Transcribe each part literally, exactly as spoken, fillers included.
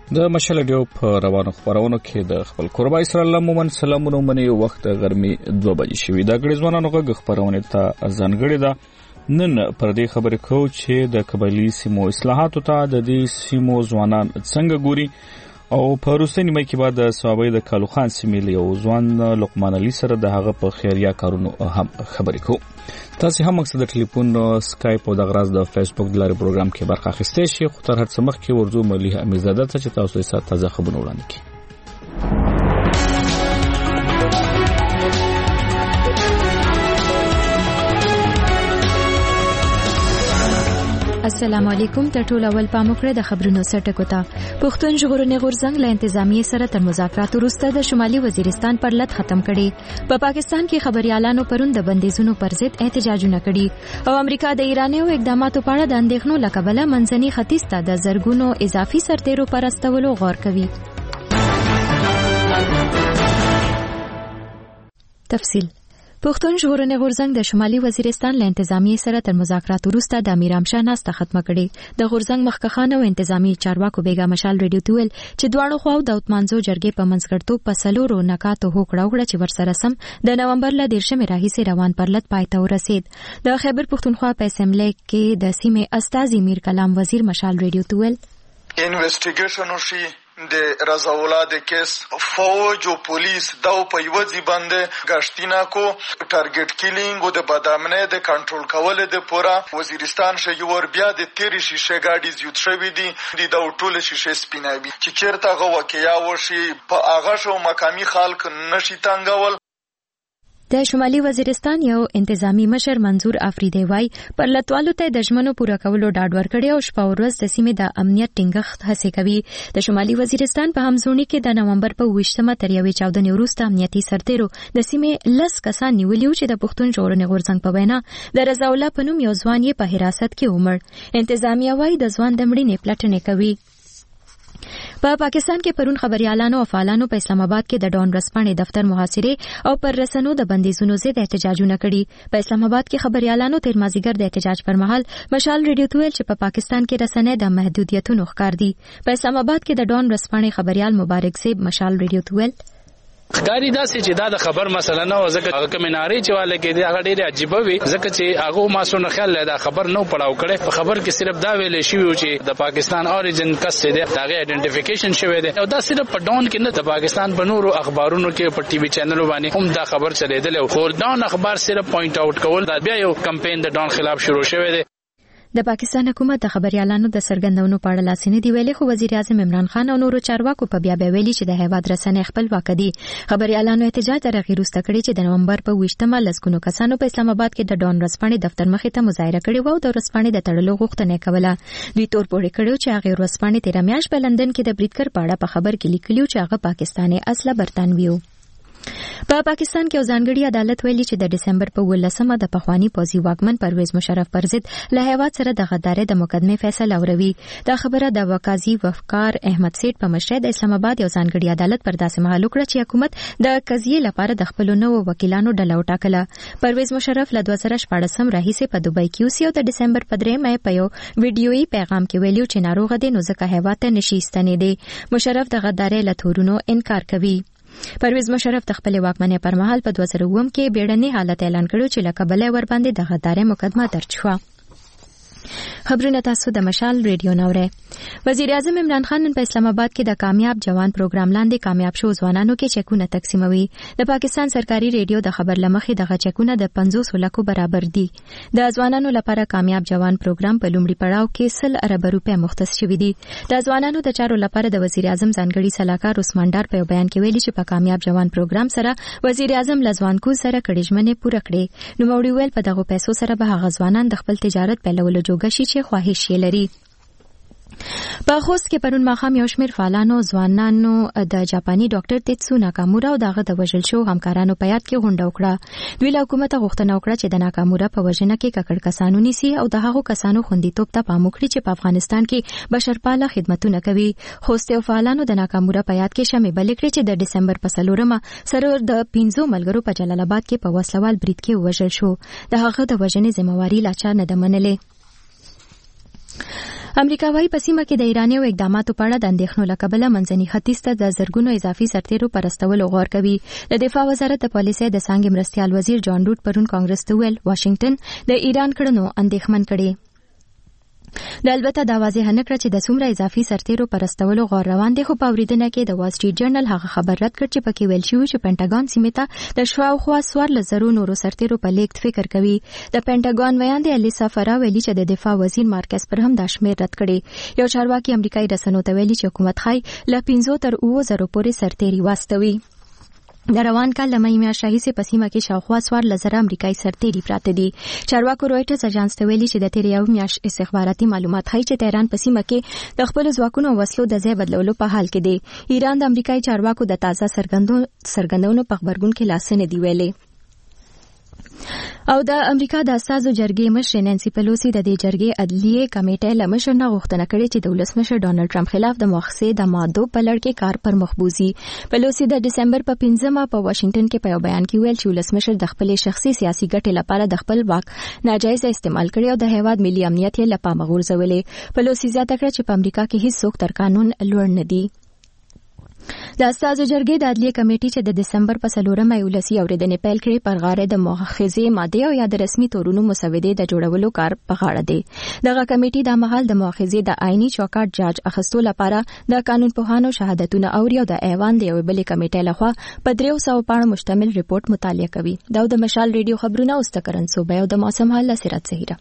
د مشال ډیو په روانو خبرونو کې د خپل قربا اسرائیل مومن سلامونو منی وخت غرمي دوه بجې شوې د غړځوانانو غږ خبرونه ته ځانګړې ده نن پر دې خبرې کو چې د قبایلی سیمو اصلاحاتو ته د دې سیمو ځوانان څنګه ګوري او په روسي نیمه کې بعد د صوابۍ د کالو خان سیمې له ځوان لقمان علي سره د هغه په خیریا کارونو هم خبرې کو تاسو هم مقصد د ټلیفون سکایپ او د غراز د فیسبوک د لارې پروګرام کې برخه اخیستئ شئ خو تر هر څه مخکې ورځو ملي امیرزاده ته چې تاسو یې سات تازه خبرونه وړاندې کړئ. السلام علیکم ته ټول اول پاموکړه د خبرونو سرټکو ته پښتون ژغورنې غورځنګ له انتظامیې سره تر مذاکراتو وروسته د شمالي وزیرستان پر لټ ختم کړي په پا پاکستان کې خبريالانو پرون د بندیزونو پر ضد احتجاجونه کړي او امریکا د ایرانیو اقداماتو په اړه د اندېښنو لکبله منځني ختیځ ته د زرګونو اضافي سرتیرو پر استولو غور کوي. تفصیل پښتون ژغورنې غورځنګ د شمالي وزیرستان له انتظامیې سره تر مذاکراتو وروسته د امیر امشاه ناسته ختمه کړې. د غورځنګ مخکښان او انتظامی چارواکو بیګا مشال ریډیو ته ویل چې دواړو خواو د اوتمانزو جرګې په منځګړتوب په څلورو نکاتو هوکړه وکړه چې ورسره سم د نومبر له دیرشمې راهیسې روان پرلط پای ته ورسید. د خیبر پښتونخوا په اسمبلی کې د سیمې استازي میر کلام وزیر مشال ریډیو ته ویل انویسټیګیشن وشي د رضاولا د کیس فوج او پولیس دا په یو ځای باندې غشتینا کو ټارګټ کیلینګ او د بدامنۍ د کنټرول کول د پورا وزیرستان شې ور بیا د تیری شیشه گاډي زیات شوې دي د ټوله شیشه سپیناوي چې چیرته غو واقعیا وشي په اغه شو مقامی خلک نشي تنګول. د شمالي وزیرستان یو انتظامی مشر منظور افریدی وای پر لټوالو ته د ژمنو پوره کولو ډاډ ورکړي او شپه ورځ د سیمې د امنیت ټینګښت هڅه کوي. د شمالي وزیرستان په همزونی کې د نومبر په ویشتمه تر یوې چاودنې وروسته امنیتي سرتیرو د سیمې لس کسان نیولي چې د پښتون ژغورنې غورځنګ په وینا د رضا الله په نوم یو ځوان یې په حراست کې ومړ. انتظامیه وای د ځوان د مړینې پلټنې کوي. په پا پاکستان کې پرون خبريالانو او فعالانو په اسلام آباد کې د ډان رسپانې دفتر محاصره او پر رسنو د بندیزونو ضد احتجاجونه کړي. په اسلام آباد کې خبريالانو تیر مازیګر د احتجاج پر مهال مشال ریډیو ته ویل چې په پا پاکستان کې رسنۍ د محدودیتونو ښکار دي. په اسلام آباد کې د ډان رسپانې خبريال مبارک سیب مشال ریډیو ته ویل ښکاری دا چې دا د خبر مسله نه و ځکه هغه کمناري چې واله کې دی هغه ډېر عجیب وي ځکه چې هغه ما سونه خیال دا خبر نو پړاو کړي په خبر کې صرف دا ویل شي چې د پاکستان اوریجن کس دی هغه ایڈنټیفیکیشن شوی دی او دا صرف په ډاون کې نه د پاکستان په نورو اخبارونو کې په ټي وي چینلونو باندې هم دا خبر چلیدل خو ډاون اخبار صرف پوینټ آوټ کول دا بیا یو کمپاین د ډاون خلاف شروع شوی دی. د پاکستان حکومت د خبريالانو د سرګندونو په اړه لاسنې دی ویلي خو وزیر اعظم عمران خان او نورو چارواکو په بیا بیا ویلي چې د هیواد رسنۍ خپلواک دي. خبريالانو احتجاج تر اخیر وروسته کړی چې د نومبر په ویشتمه لسګونو کسانو په اسلام آباد کې د ډان رسپانې دفتر مخې ته مظاهره کړې و او د رسپانې د تړلو غوښتنه کوله. دوی تور پورې کړو چې هغه رسپانې تیر میاشت په لندن کې د بریټکر په اړه په خبر کې لیکلو چې هغه پاکستاني اصله برتانوي و. په پا پاکستان کې ځانګړي عدالت ویلي چې د دسمبر په ولسمه د پخوانی پوځي واکمن پرویز مشرف پر ضد له هیواد سره د غدارۍ د مقدمې فیصله اوروي. دا خبره د وقاضي وفقار احمد سیټ په مشرۍ د اسلام آباد یو ځانګړي عدالت پر داسې مهال وکړه چې حکومت د قضیې لپاره د خپل نوو وکیلانو ډله وټاکله. پرویز مشرف له دوه زره شپاړسم راهیسې په دوبۍ کې اوسي او د دسمبر په درېیمه په یو ویډیويي پیغام کې ویلي چې ناروغ دی نو ځکه هیواد ته نشي ستنېدی. مشرف د غدارۍ له تورونو انکار کوي. پرویز مشرف د خپل واکمنۍ پر مهال په دوه زره اووم کې بیړني حالت اعلان کړو چې لکه بلې ور باندې د غدارۍ مقدمه درج شوه. خبرونه تاسو د مشال ریډیو نوري. وزیر اعظم عمران خان په اسلام آباد کې د کامیاب جوان پروګرام لاندې کامیاب شو ځوانانو کې چکونه تقسیموي. د پاکستان سرکاري ریډیو د خبر لمخې دغه چکونه د پنځوس لکو برابر دي. د ځوانانو لپاره کامیاب جوان پروګرام په لومړي پړاو کې سل ارب روپے مختص شوي دي. د ځوانانو د چارو لپاره د وزیر اعظم ځانګړي صلاحکار عثمان ډار په بیان کې ویلي چې په کامیاب جوان پروګرام سره وزیر اعظم لزوانکو سره کړي ژمنې پوره کړې. نو موري ویل په دغه پیسو سره به هغه ځوانان د خپل تجارت پیلولو جوګه شي چې خواهش یې لري. په خوست کې پرون ماښام یو شمېر فعالانو ځوانانو د جاپاني ډاکټر تیتسو ناکامورا او دغه د وژل شو همکارانو په یاد کې غونډه وکړه. دوی له حکومت غوښتنه وکړه چې د ناکامورا په وژنه کې ککړ کسانو نیسي او د هغو کسانو خوندیتوب ته پام وکړي چې په افغانستان کې بشرپاله خدمتونه کوي. خوست او فعالانو د ناکامورا په یاد کې شمې بلې کړې چې د دسمبر په څلورمه سرور د پنځو ملګرو په جلال آباد کې په وسلوال برید کې وژل شو. د هغه د وژنې ذمہواری لا چا نه ده منلې. امریکا وايي په سیمه کې د ایرانیو اقداماتو په اړه د اندېښنو له کبله منځني ختیځ ته د زرګونو اضافي سرتیرو پرستولو غور کوي. د دفاع وزارت د پالیسۍ د څانګې مرستیال وزیر جان روډ پرون کانګرس ته ویل واشنگټن د ایران کړنو اندېښمن کړي. د البته دا واضح نه کړ چې د څومره اضافي سرتیرو پرستولو غور روان دي، خو په اوریدنه کې د وال سټریټ جرنل هغه خبر رد کړ چې پکې ویل شوی چې پینټاګون سیمې ته د شاوخوا څوارلس زرو نورو سرتیرو په لیږد فکر کوي. د پینټاګون ویاندې الیسا فرا ویلي چې د دفاع وزیر مارکس پر هم دا شمېر رد کړي. یو چارواکي امریکایي رسنیو ته ویلي چې حکومت خای له پنځو تر اووه زرو پورې سرتیري واستوي. د روان کال د مې میاشتې راهیسې په سیمه کې شاوخوا څوارلس زره امریکایي سرتیري پراته دي. چارواکو رویټرز اژانس ته ویلي چې د تېرې یوې میاشتې استخباراتي معلومات ښیي چې تهران په سیمه کې د خپلو ځواکونو او وسلو د ځای بدلولو په حال کې دی. ایران د امریکایي چارواکو د تازه څرګندونو په غبرګون کې لاس نه دی ویلي. او د امریکا د استازو جرګې مشر نانسي پلوسی د دې جرګې عدلیه کمیټې له مشر نه غوښتنه کړې چې د ولسمشر ډانلډ ټرمپ خلاف د مؤاخذې د مادو په لړ کې کار پر مخ بوزي. پلوسی د دسمبر په پنځمه په واشنگټن کې په یو بیان کې ویل چې ولسمشر د خپلې شخصي سیاسي ګټې لپاره د خپل واک ناجایز استعمال کړی او د هیواد ملي امنیت یې له پامه غورځولې. پلوسی زیاته کړه چې په امریکا کې هیڅ څوک تر قانون لوړ نه دی. د استازو جرګې د عدلیه کمیټې چې د دسمبر په څلورمه یې ولسي اورېدنې پیل کړې پر غاړه د مؤاخذې مادې او یا د رسمي تورونو مسودې د جوړولو کار په غاړه دی. دغه کمیټې د مهال د مؤاخذې د آئینی چوکاټ جاج اخیستو لپاره د قانون پوهانو شهادتونه اوري او د ایوان د یوې بلې کمیټې لخوا په دریو سوو پاڼو مشتمل ریپورت مطالعه کوي. دا د مشال ریډیو خبرونه اوس تکرن صوبه او د موسم حال له سرات زهیره.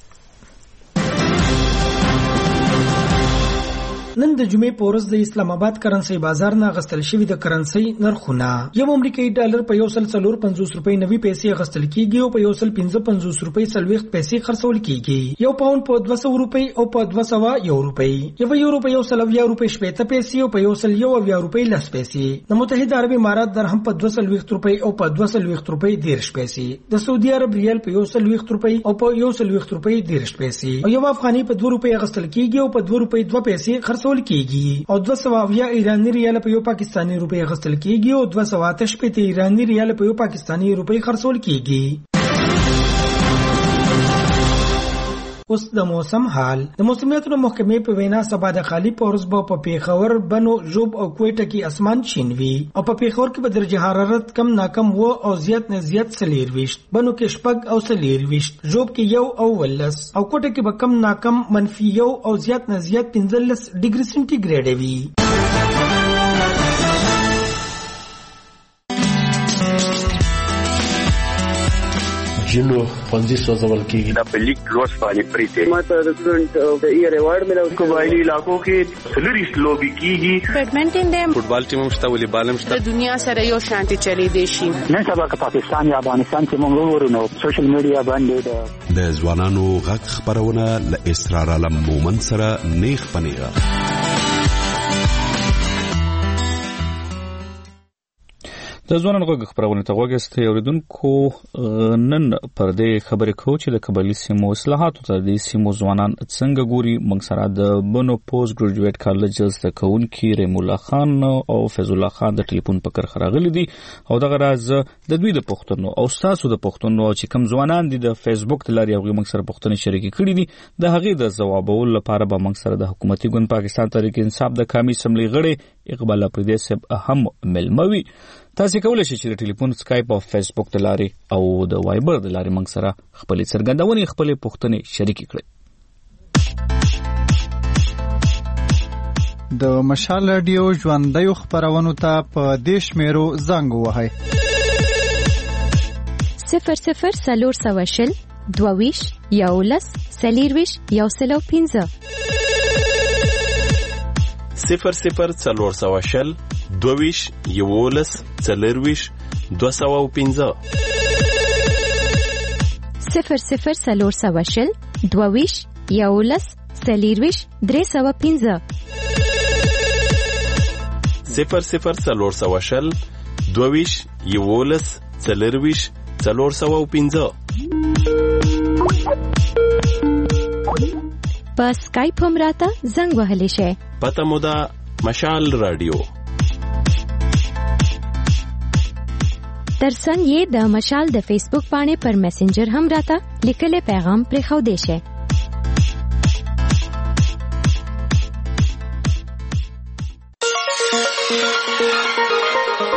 نن د جمعې په ورځ د اسلام آباد کرنسي بازار نه غستل شوی د کرنسي نرخونه یو امریکایي ډالر په یو سل څلور پنځوس روپۍ نوي پیسې غستل کیږي او په یو سل پنځه پنځوس روپۍ څلوېښت پیسې خرڅول کیږي. یو پاوند په دوه سوه روپۍ او په دوه سوه یو روپۍ، یو یورو په یو سل اویا روپۍ شپېته پیسې او په یو سل یو اویا روپۍ لس پیسې. د متحده عرب امارات درهم په دوه څلوېښت روپۍ او په دوه څلوېښت روپۍ دېرش پیسې. د سعودي عرب ریال په یو څلوېښت روپۍ او په یو څلوېښت روپۍ دېرش پیسې او یو افغاني په دوه روپۍ غستل کیږي او په دوه روپۍ دوه پیسې خرڅول کیږي. او دوه سوه اویا ایرانی ریال په یو پاکستانی روپۍ غستل کیږي او دوه سوه اته شپېته ایرانی ریال په یو پاکستانی روپۍ خرڅول کیږي. اوس د موسم حال. د موسمیاتو محکمې په وینا سبا د خالی په ورځ به په پیښور، بنو، ژوب او کوټه کې اسمان شین وي او په پیښور کې به درجه حرارت کم ناکم و او زیات نه زیات څلور ویشت، بنو کې شپږ او څلور ویشت، ژوب کې یو او ولس او کوټه کې به کم ناکم منفي یو او زیات نه زیات پنځلس ډیګري سنټیګریډ وي. جنو پنځه سوځول کېږي د پلیک روز باندې پریته ماته د سټوډنټ د ایئر ایوارډ ملو قبایلی علاقو کې سلریس لوبي کیږي. بیډمنټن دې فوټبال ټیم مشته ولې بالم شته د دنیا سره یو شانتي چلی دی شي. نن سبا که پاکستان یا افغانستان کې موږ ورونو سوشل میډیا باندې د ځوانانو غږ خبرونه ل اسرار علم مومن سره نیخ پنیغه. د ځوانانو غږ خبرونه ته وګورئ اوریدونکو. نن پر دې خبرې کوو چې د قبایلي سیمو اصلاحاتو ته د سیمو ځوانان څنګه ګوري. موږ سره د بنو پوسټ ګریجویټ کالج زده کوونکي رحیم الله خان او فیض الله خان د ټلیفون په کرخه راغلي دي او دغه راز د دوی د پښتنو او تاسو د پښتنو چې کوم ځوانان دي د فیسبوک د لارې هغه موږ سره پښتني شریکي کړي دي د هغه د جوابولو لپاره به موږ سره د حکومتي ګوند پاکستان تحریک انصاف د قومي اسمبلی غړي اقبال اپریدي صاحب هم ملموي. تاسو کولای شئ چې د ټلیفون، سکایپ او فیسبوک د لارې او د وایبر د لارې موږ سره خپل څرګندونې خپل پښتني شریکي کړئ. د مشال رادیو ژوندۍ خبرونو ته په دیش میرو زنګ وهاي صفر صفر څلور سوه شل دوه ویشت یولس څلور ویشت یو سل او پنځه صفر صفر څلور سوه شل دوه ویشت یولس څلور ویشت دوه سوه او پنځه صفر صفر څلور سوه شل دوه ویشت یولس څلور ویشت درې سوه پنځه صفر صفر څلور سوه شل دوه ویشت یولس څلور ویشت څلور سوه او پنځه. په سکایپ هم راته زنګ وهلی شئ. پته مو ده مشال رادیو. ترڅنګ یې د مشال د فیسبوک باندې پر میسنجر هم راته لیکلي پیغام پرېښودی شئ.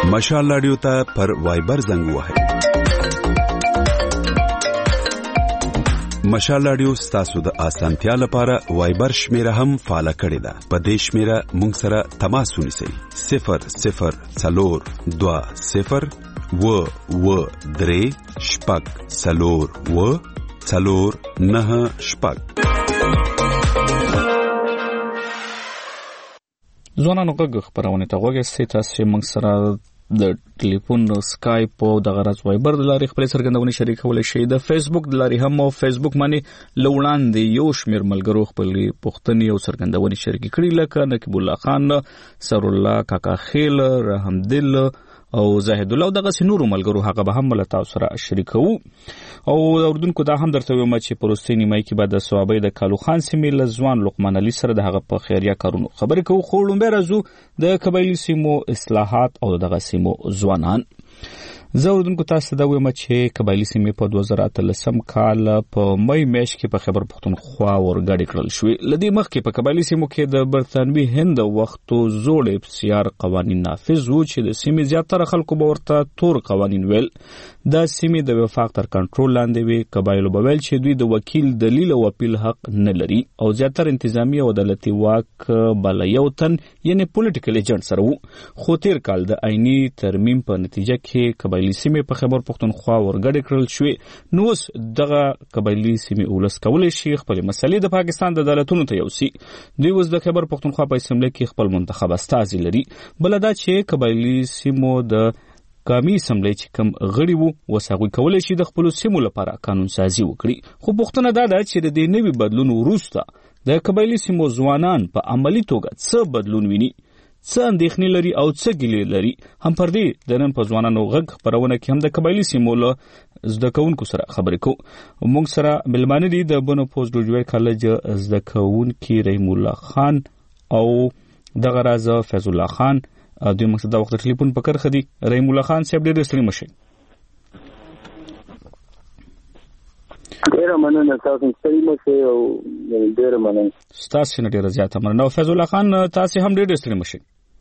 مشال رادیو ته پر وایبر زنګ وهئ. مشال رادیو ستاسو د اسانتیا لپاره وایبر شمیره هم فعال کړې ده. په دې شمیره مونږ سره تماس ونیسئ. صفر صفر څلور دوه صفر و و درې شپږ څلور و څلور نه شپږ. ځوانانو غږ خپرونې ته غوږ ایسئ. تاسې موږ سره د ټلیفون سکایپ او د غرض وایبر د لارې خپل څرګندونې شریکولی شئ. د فیسبوک د لارې هم او فیسبوک باندې له وړاندې یو شمېر ملګرو خپلې پوښتنې او څرګندونې شریکې کړي، لکه نقیب الله خان، سرالله کاکا خیل، رحمدل او زاهد الله او دغسې نورو ملګرو. هغه به هم له تاسو سره شریکوو. او اردوونکو دا هم درته وایم چې په وروستۍ نیمایي کې به د صوابۍ د کالو خان سیمې له ځوان لقمان علي سره د هغه په خیریه کارونو خبرې کوو. خو لومبی راځو د قبایلي سیمو اصلاحات او دغه سیمو ځوانان. زه اردوونکو تاسو ته دا وایم چې قبایلي سیمې په دوه زره اتلسم کال په مۍ میاشت کې په خیبر پښتونخوا ورګډې کړل شوې. له دې مخکې په قبایلي سیمو کې د برطانوي هند وختو زوړ بسیار قوانین نافذ وو چې د سیمې زیاتره خلکو به ورته تور قوانین ویل. دا سیمې د وفاق تر کنټرول لاندې وي. قبایلو به ویل چې دوی د وکیل دلیل او اپیل حق نه لري او زیاتره انتظامی او عدالتي واک به له یو تن یعنې پولیټیکل ایجنټ سره وو. خو تیر کال د عیني ترمیم په نتیجه کې قبایلي سیمې په خیبر پښتونخوا ورګډې کړل شوې. نو اوس دغه قبایلي سیمې ولس کولی شي خپلې مسلې د پاکستان د عدالتونو ته یوسي. دوی اوس د خیبر پښتونخوا په اسمبلۍ کې خپل منتخب استازي لري. بله دا چې قبایلي سیمو د قومي اسمبلۍ چې کوم غړي وو اوس هغوی کولی شي د خپلو سیمو لپاره قانون سازي وکړي. خو پوښتنه دا ده چې د دې نوي بدلون وروسته د قبایلي سیمو ځوانان په عملي توګه څه بدلون ویني، څه اندېښنې لري او څه ګیلې لري. هم پر دې د نن په ځوانانو غږ خپرونه کې هم د قبایلي سیمو له زده کوونکو سره خبرې کوو. موږ سره مېلمانه دي د بنو پوسټ ګریجویټ کالج زده کوونکي رحیم الله خان او دغه راز فیض الله خان. دوی موږ ته دا وخت د ټلیفون په کرښه دي. رحیم الله خان صاحب ډېر ستړي مه شئ. ډېره مننه، تاسو ستړي مه شئ او ډېره مننه. ستاسې نه ډېره زیاته مننه. او فیض الله خان تاسې هم ډېر ډېر ستړي مه شئ.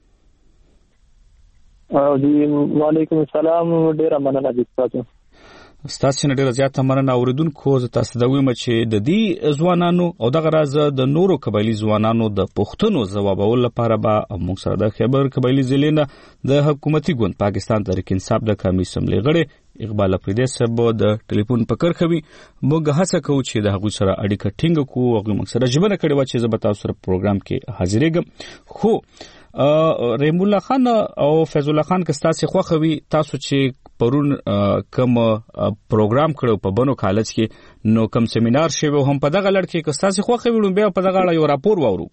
وعلیکم السلام، ډېره مننه دي تاسو. ستاسې نه ډېره زیاته مننه. اورېدونکو زه تاسو ته وایم چې د دې ځوانانو او دغه راز د نورو قبایلي ځوانانو د پوښتنو ځوابولو لپاره به موږ سره د خیبر قبایلي ضلع نه د حکومتي ګوند پاکستان تحریک انصاف د قومي اسمبلۍ غړي اقبال افریدی صاحب د ټلیفون په کرښه وي. موږ هڅه کوو چې د هغوی سره اړیکه ټینګه کړو. هغوی موږ سره ژمنه کړې وه چې زه به تاسو سره پروګرام کې حاضرېږم. خو رحیم الله خان او فیض الله خان که ستاسې خوښه وي، تاسو چې پرون کوم پروګرام کړو په بنو کالج کې، نو کوم سیمینار شوی هم په دغه لړ کې که ستاسې خوښه وي بیا په دغه اړه یو راپور واورو.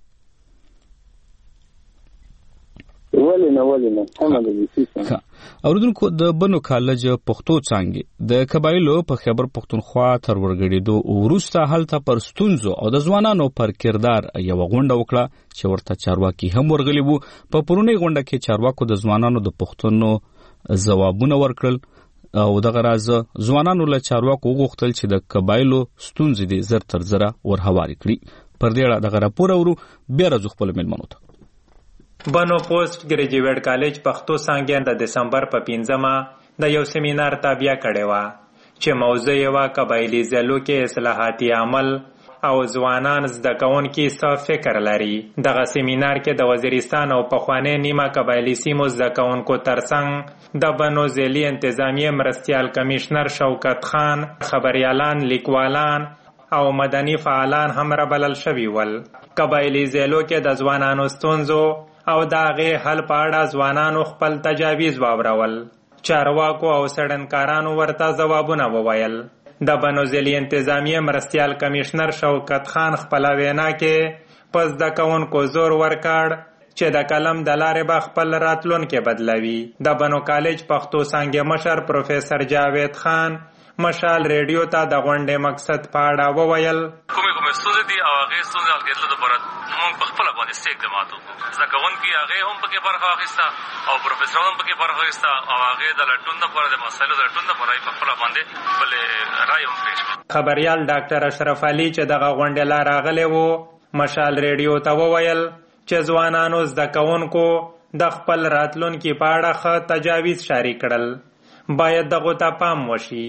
ولې نه ولې نه اورېدونکو د بنو کالج پښتو څانګې د قبایلو په خیبر پښتونخوا تر ورګډېدو وروسته هلته پر ستونزو او د ځوانانو پر کردار یوه غونډه وکړه چې ورته چارواکي هم ورغلي وو. په پرونۍ غونډه کې چارواکو د ځوانانو د پوښتنو ځوابونه ورکړل او دغه راز ځوانانو له چارواکو وغوښتل چې د قبایلو ستونزې دې زر تر زره ورهوارې کړي. پر دې اړه دغه راپور اورو. بیا راځو خپلو مېلمنو ته. بنو پوسټ ګریجویټ کالج پښتو څانګې د دسمبر په پنځمه د یو سیمینار تابع کړې وه چې موضوع یې وه قبایلي ضلعو کې اصلاحاتي عمل او ځوانان زده کوونکي څه فکر لري. دغه سیمینار کې د وزیرستان او پخوانۍ نیمه قبایلي سیمو زده کوونکو ترڅنګ د بنو ضلعي انتظامیې مرستیال کمیشنر شوکت خان، خبریالان، لیکوالان او مدني فعالان هم رابلل شوي ول. قبایلي ضلعو کې د ځوانانو ستونزو او د هغې حل په اړه ځوانانو خپل تجاویز واورول. چارواکو او څېړنکارانو ورته ځوابونه وویل. د بنو ضلعي انتظامیې مرستیال کمیشنر شوکت خان خپله وینا کې په زده کوونکو زور ورکړ چې د قلم د لارې به خپل راتلونکی بدلوي. د بنو کالج پښتو څانګې مشر پروفیسر جاوید خان مشال ریډیو ته د غونډې مقصد په اړه وویل. کومې کومې ستونزې دي او هغې ستونزې حل کېدلو دپاره موږ په خپله باندې اقدامات وکړو. زده کوونکي هغې هم پکې برخه واخیسته او پروفیسران هم پکې برخه واخیسته او هغې د لټون دپاره د مسایلو د لټون دپاره یې په خپله باندې خپلې رایې هم پېښ کړو. خبریال ډاکټر اشرف علي چې دغه غونډې لا راغلی و مشال ریډیو ته وویل چې ځوانانو زده کوونکو د خپل راتلونکي په اړه ښه تجاویز شاري کړل. باید دغو ته پام وشي.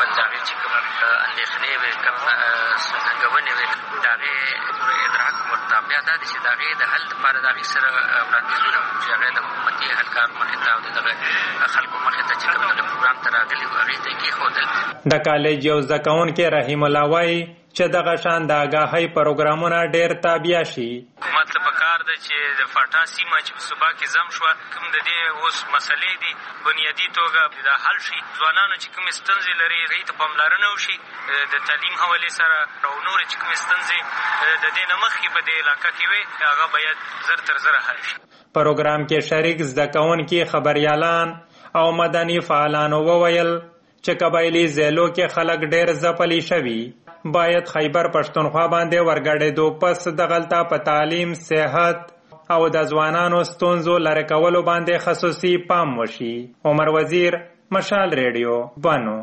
د کالج یو زده کوونکی رحیم الله وایي چې دغه شان د آګاهۍ پروګرامونه ډېر تابع شي. حکومت ته پکار ده چې د فاټا سیمه چې په صوبا کې ضم شوه کوم د دې اوس مسلې دي بنیادي توګه دا حل شي. ځوانانو چې کومې ستونزې لري هغې ته پاملرنه وشي د تعلیم حوالې سره او نورې چې کومې ستونزې د دې نه مخکې په دې علاقه کې وي هغه باید زر تر زره حل شي. پروګرام کې شریک زده کوونکي خبریالان او مدني فعالانو وویل چې قبایلي ضلعو کې خلک ډېر ځپلي شوي. باید خیبر پښتونخوا باندې ورګډېدو پس دغلته په تعلیم، صحت او د ځوانانو ستونزو لرې کولو باندې خصوصي پام وشي. عمر وزیر، مشال ریډیو، بانو.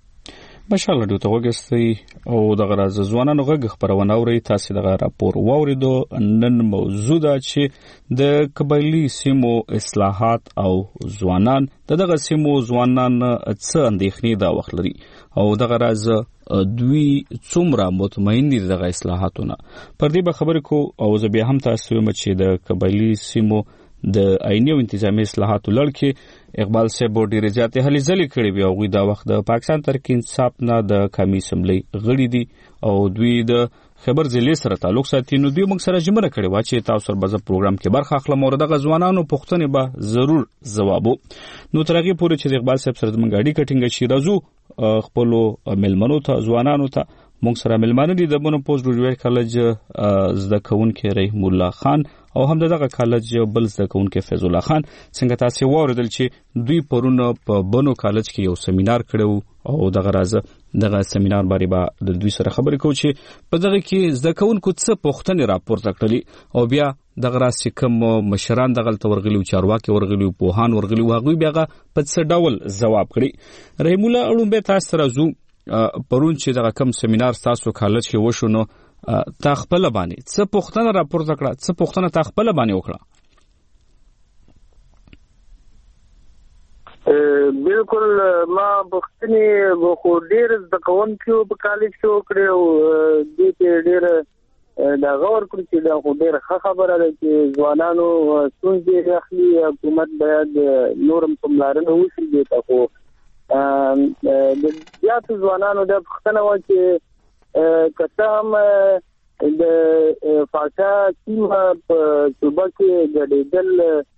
مشال ریډیو ته وګورئ او دغه راز ځوانانو غږ خبرونه اورئ. تاسو دغه راپور واوریدو. نن موضوع ده چې د قبایلي سیمو اصلاحات او ځوانان د دغه سیمو ځوانان څه اندېښنې دا وخت لري او دغه راز دوی څومره مطمئن دي دغه اصلاحاتونه. پر دې به خبرې کو او زه بیا هم تاسو وایم چې د قبایلي سیمو د آئیني او انتظامی اصلاحاتو لړ کې اقبال صاحب ډېرې زیاتې هلې ځلې کړې وي. هغوی دا وخت د پاکستان تحریک انصاف نه د قومي اسمبلۍ غړي دي او دوی د خیبر ضلع سره تعلق ساتي. نو دوی موږ سره ژمنه کړې وه چې تاسو سره به زه پروګرام کې برخه اخلم او دغه ځوانانو پوښتنې به ضرور ځوابو. نو تر هغې پورې چې د اقبال صاحب سره زموږ اړیکه ټینګه شي راځو خپلو مېلمنو ته ځوانانو ته. موږ سره مېلمانه دي د بنو پوسټ ګریجویټ کالج زده کوونکی رحیم الله خان او هم دغه کالج بل زده کوونکی فیض الله خان. څنګه تاسو واوریدل چې دوی پرونه په بنو کالج کې یو سیمینار کړو او دغه راز دغه سیمینار باندې به د دوی سره خبرې کوو چې په دغه کې زده کوونکو څه پوښتنې راپورته کړلې او بیا دغه راز چې کوم مشران دغلته ورغلي وو، چارواکي ورغلي وو، پوهان ورغلي وو، هغوی بیا هغه په څه ډول ځواب کړي. رحیم الله اړومبی تاسو ته راځو. پرون چې دغه کم سیمینار تاسو کالج کې وشو نو تا خپله باندې څه پوښتنه راپورته کړه، څه پوښتنه تا خپله باندې وکړه؟ بالکل ما پوښتنې خو ډېر زده کوونکي په کالج کې وکړې او دې کې ډېر دا غور کړو چې دا خو ډېره ښه خبره ده چې ځوانانو ستونزې اخلي. حکومت باید نور هم پاملرنه وشي دې ته. خو د زیاتو ځوانانو دا پوښتنه وه چې که څه هم د فاټا سیمه په صوبه کې ګډېدل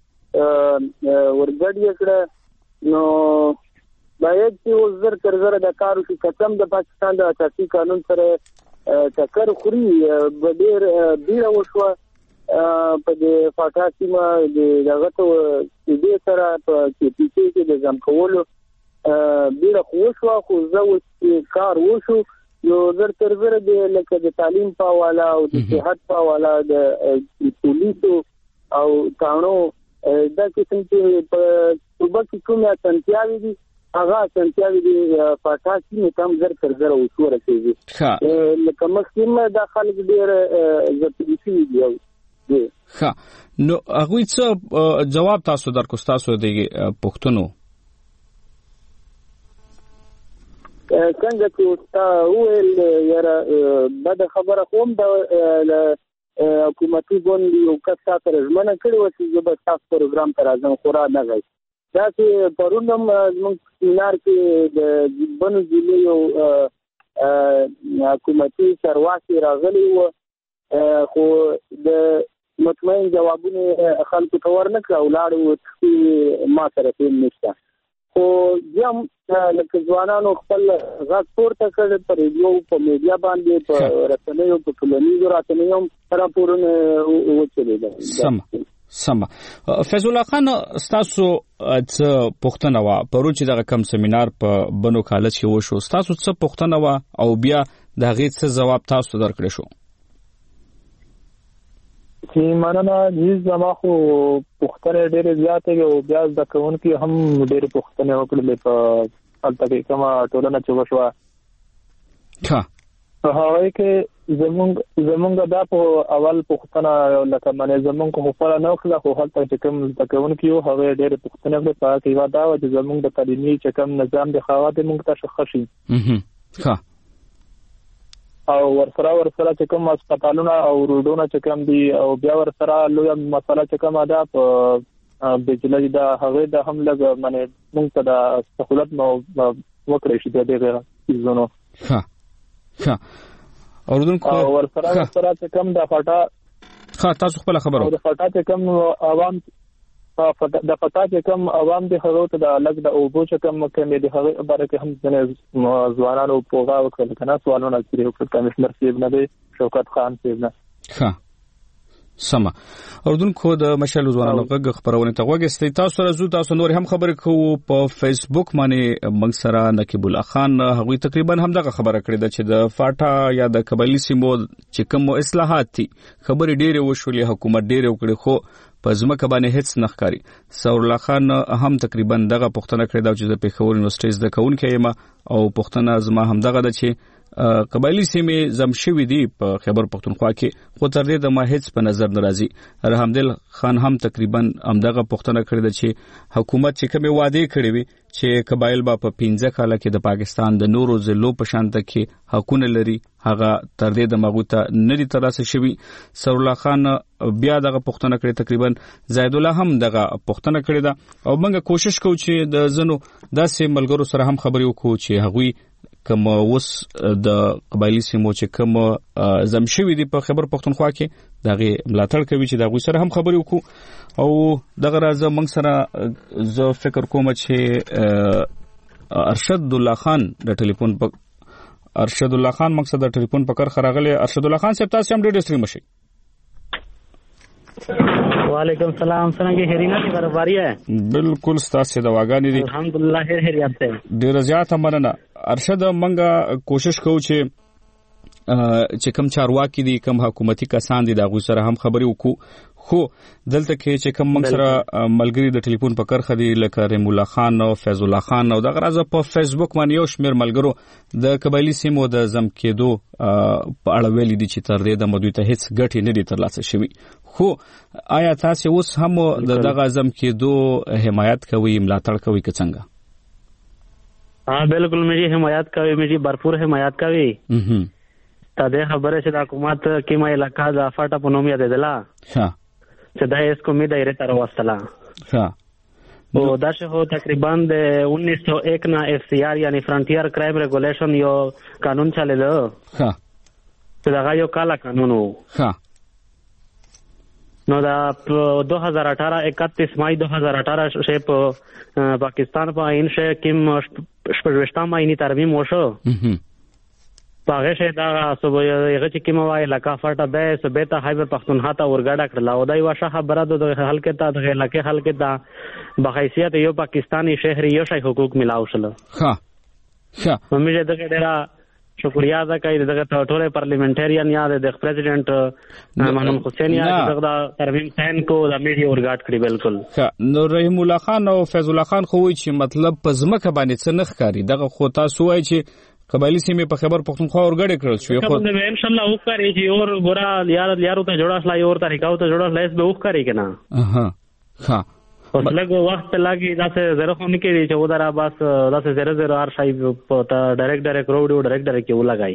ورګډ یې کړه نو باید چې اوس زر تر زره دا کار وشي. که څه هم د پاکستان د اساسي قانون سره ټکر خوري به ډېر بیړه وشوه په د فاټا سیمه د دغه صوبې سره په کې پي سي کې د ځم کولو بیره خو وشوه. خو زه اوس چې کار وشو یو زر تر زره د لکه د تعلیم په حواله او د صحت په حواله د پولیسو او تاڼو دا قسم چې په صوبه کې کومې اسانتیاوې دي هغه اسانتیاوې دي فاټا سیمې ته هم زر تر زره اوس ورسېږي. لکه مخکې دا خلک ډېر ځپلي شوي دي. ښه نو هغوی څه جواب تاسو درکړو ستاسو د پوښتنو؟ څنګه چې ورته وویل یاره بده خبره خو هم د حکومتي ګوند یو کس تا سره ژمنه کړې وه چې زه به ستاسو پروګرام ته راځم خو رانغی. داسې پرون هم زموږ سیمینار کې د بنو ضلع یو حکومتي چارواکي راغلی وه خو د مطمئن جوابونه خلکو ته ورنه کړه او لاړې ما سره فلم نشته. خو بیا هم لکه ځوانانو خپل غږ پورته کړ په ریډیو په میډیا باندې په رسنیو په ټولنیزو رسنیو هم راپورونه وچلېدل. سمه سمه. فیض الله خان ستاسو څه پوښتنه وه پرون چې دغه کم سیمینار په بنو کالج کې وشو؟ ستاسو څه پوښتنه وه او بیا د هغې څه ځواب تاسو ته درکړی شو؟ چې مننه جیز زما خو پوښتنې ډېرې زیاتې وې او بیا زده کوونکي هم ډېرې پوښتنې وکړلې په هلته کې کومه ټولنه چې وشوه. ښه هغه کې زمونږ زمونږ دا په اول پوښتنه لکه باندې زمونږ کو خپل نه کړل خو هلته چې کوم تکون کیو هغه ډېر پوښتنه وکړه په کې ودا و چې زمونږ د تعلیمي چې کوم نظام د خواته موږ ته شخصي ها او ورسره ورسره چې کوم هسپتالونه او روډونه چې کوم دي او بیا ورسره لوی مسله چې کوم ده په بجلی دا هغه د هم لګ باندې موږ ته د سہولت نو وکړې شي د دې زونو ها ها اوردونکو ورسره ورسره چې کوم د فاټا ها تاسو خپل خبرو د فاټا چې کوم عوام د فاټا چې کوم عوام د هغه ته د لګ د اوبو چې کوم کمې د هغه باره کې هم ځنه ځوانانو پوغا وکړل کنه سوالونه کړي او کمشنر صاحب نه دی شوکت خان صاحب نه ها سما اوردونکو د مشال ځوانانو غږ خبرونه ته وګستې تاسو راځو تاسو نور هم خبرې کوو په فیسبوک باندې موږ سره نقیب الله خان هغه تقریبا هم دغه خبره کړې ده چې د فاټا یا د قبایلی سیمو چې کوم اصلاحات دي خبرې ډېرې وشولې حکومت ډېرې وکړي خو په ځمکه باندې هیڅ نخکاری ثور الله خان هم تقریبا دغه پښتنه کړې ده چې د پیښور یونیورسيټي د کون کې ما او پښتنه زما هم دغه ده چې قبایلی سیمې زمشوي دي په خیبر پختونخوا کې خو تر دې د ما هیڅ په نظر ناراضي رحمدل خان هم تقریبا همدغه پښتنه کړې ده چې حکومت چې کومه وعده کړې وي چې قبایل با په پنځه کال کې د پاکستان د نورو ضلعو په شان ته کې حقونه لري هغه تر دې د مغوته نری تراسه شوی ثور الله خان بیا دغه پښتنه کړې تقریبا زید الله هم دغه پښتنه کړې ده او موږ کوشش کوو چې د زنو داسې ملګرو سره هم خبرې وکړو چې هغوی کوم اوس د قبایلی سیمو چې کوم زمشوي دي په خیبر پختونخوا کې دغه ملاتړ کوي چې دغه سره هم خبرې وکړو او دغه راځه موږ سره زه فکر کوم چې ارشد الله خان د ټلیفون په ارشد الله خان مقصد د ټلیفون په کار خراغله ارشد الله خان صاحب تاسو هم ډېر ستړي مشي وعلیکم السلام څنګه هرینا کی برابرۍ ہے بالکل ستاسو د واګانی دي الحمدلله هر هریات ته ډېر زیات مننه ارشد منګه کوشش کوو چې چې کوم چارواکي دي کوم حکومتي کسان دي دغه سره هم خبرې وکړو خو دلته کې چې کوم موږ سره ملګری د ټلیفون په کرخه دي لکه رحم الله خان او فیض الله خان او دغه راځه په فیسبوک باندې یو شمیر ملګرو د قبایلی سیمو د زم کېدو په اړه ویلي دي چې تر دې د مدوی ته هیڅ ګټه نه دي ترلاسه شوی خو آیا تاسو اوس هم د دغه زم کېدو حمایت کوي ملاتړ کوي که څنګه؟ हाँ बिल्कुल मेरी हिमायत करी मेरी भरपूर हिमायत करी तदे खबर है कि हुकूमत की मा इलाका दा फाटा पनोमिया दे दिला हां सदा इसको में दायरे तर वसला हां वो दश हो तकरीबन दे उन्नीस सौ एक ना एफसीआर यानी फ्रंटियर क्राइम रेगुलेशन यो कानून चलेलो हां तो दगा यो काला कानून हो हां नो दा दो हज़ार अठारह इकतीस मई दो हज़ार अठारह से पाकिस्तान पर आइन से किम स्पष्टता आइनी तरमीम वशो पागे से दा सुबह ये कि किम वाई लका फटा दे सबेता हाइबर पख्तूनख्वा ता उरगाडा करला ओदाई वाशा खबरा दो हल्के ता दे लके हल्के ता बहैसियत यो पाकिस्तानी शहरी यो शाही हुकूक मिलावशल हां हां मम्मी जे दगे डेरा शुक्रिया अदा कोي دغه ټوله پارلیمنټریان یا د پریزیډنټ محمد حسین یا دغه ترمیم سین کو د میډیا اورګاټ کړی بالکل نو رحیم الله خان او فیض الله خان خو وی چې مطلب په ځمکه باندې څه نخ کاری دغه خو تاسو وای چې قبایلی سیمه په خبر پختونخوا اورګاډ کړل شو خو ان شاء الله وکړي چې اور ګورا یار یارو ته جوړا شلا اور طریقو ته جوړا لایس به وکړي کنه اها ها اوس لګ وخت لګي داسې زره خو نه کېږي چې ودرا بس داسې زره زره ار شای په ډایرکټ ډایرکټ روډ ډایرکټ ډایرکټ کې ولګای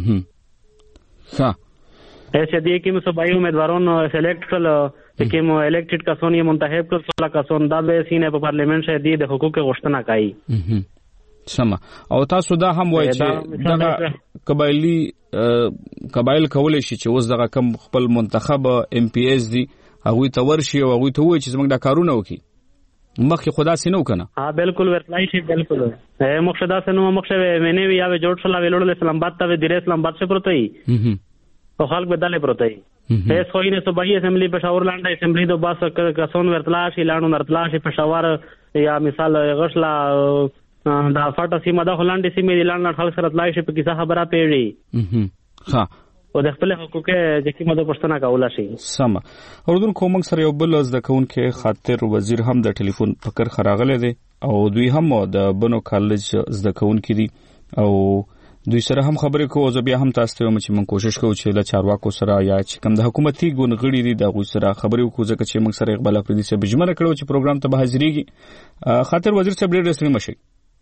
ها ایسے دی کہ صوبائی امیدواروں سلیکٹ کړل چې مو الیکټډ کسون یې منتخب کړل څلا کسون دا به سینې په پارلیمنت شه دی د حقوق غوښتنه کوي سم او تاسو دا هم وایي چې دغه قبایلی قبایل کولای شي چې اوس دغه کم خپل منتخب ام پی ایس دی هغه ته ورشي او هغه ته وایي چې زموږ د کارونه وکي مخکې خدا سينو کنه ها بالکل ورتلای شي بالکل اے مقصدا سينو مقصد مینه وی یا جوړ شلا ویلول اسلام آباد ته ډیر اسلام آباد څخه پروتای او خلک بدله پروتای ایس خو یې صوبایي اسمبلی پېښور لاندې اسمبلی د باس کسون ورتلا شي لاندې ورتلا شي پېښور یا مثال غشلا دا فاټا سیمه د هولانډي سیمه د لاندې خلک سره تلای شي په کیسه خبره پیړي ها او د خپل حقوق چې کومه د پښتنه کاوله شي سم اردن کومنګ سره یو بل از د کون کې خاطر وزیر هم د ټلیفون فکر خراغله دي او دوی هم د بنو کالج از د کون کې دي او دوی سره هم خبرې کوو. زه بیا هم تاسو ته چې موږ کوشش کوو چې له چارواکو سره یا چې کوم د حکومتي ګوندغړي دي د غوښ سره خبرې وکړو، ځکه چې موږ سره اقبال افریدي صاحب جمله کړو چې پروګرام ته به حاضرېږي. خاطر وزیر صاحب ډېر رسمي مشي.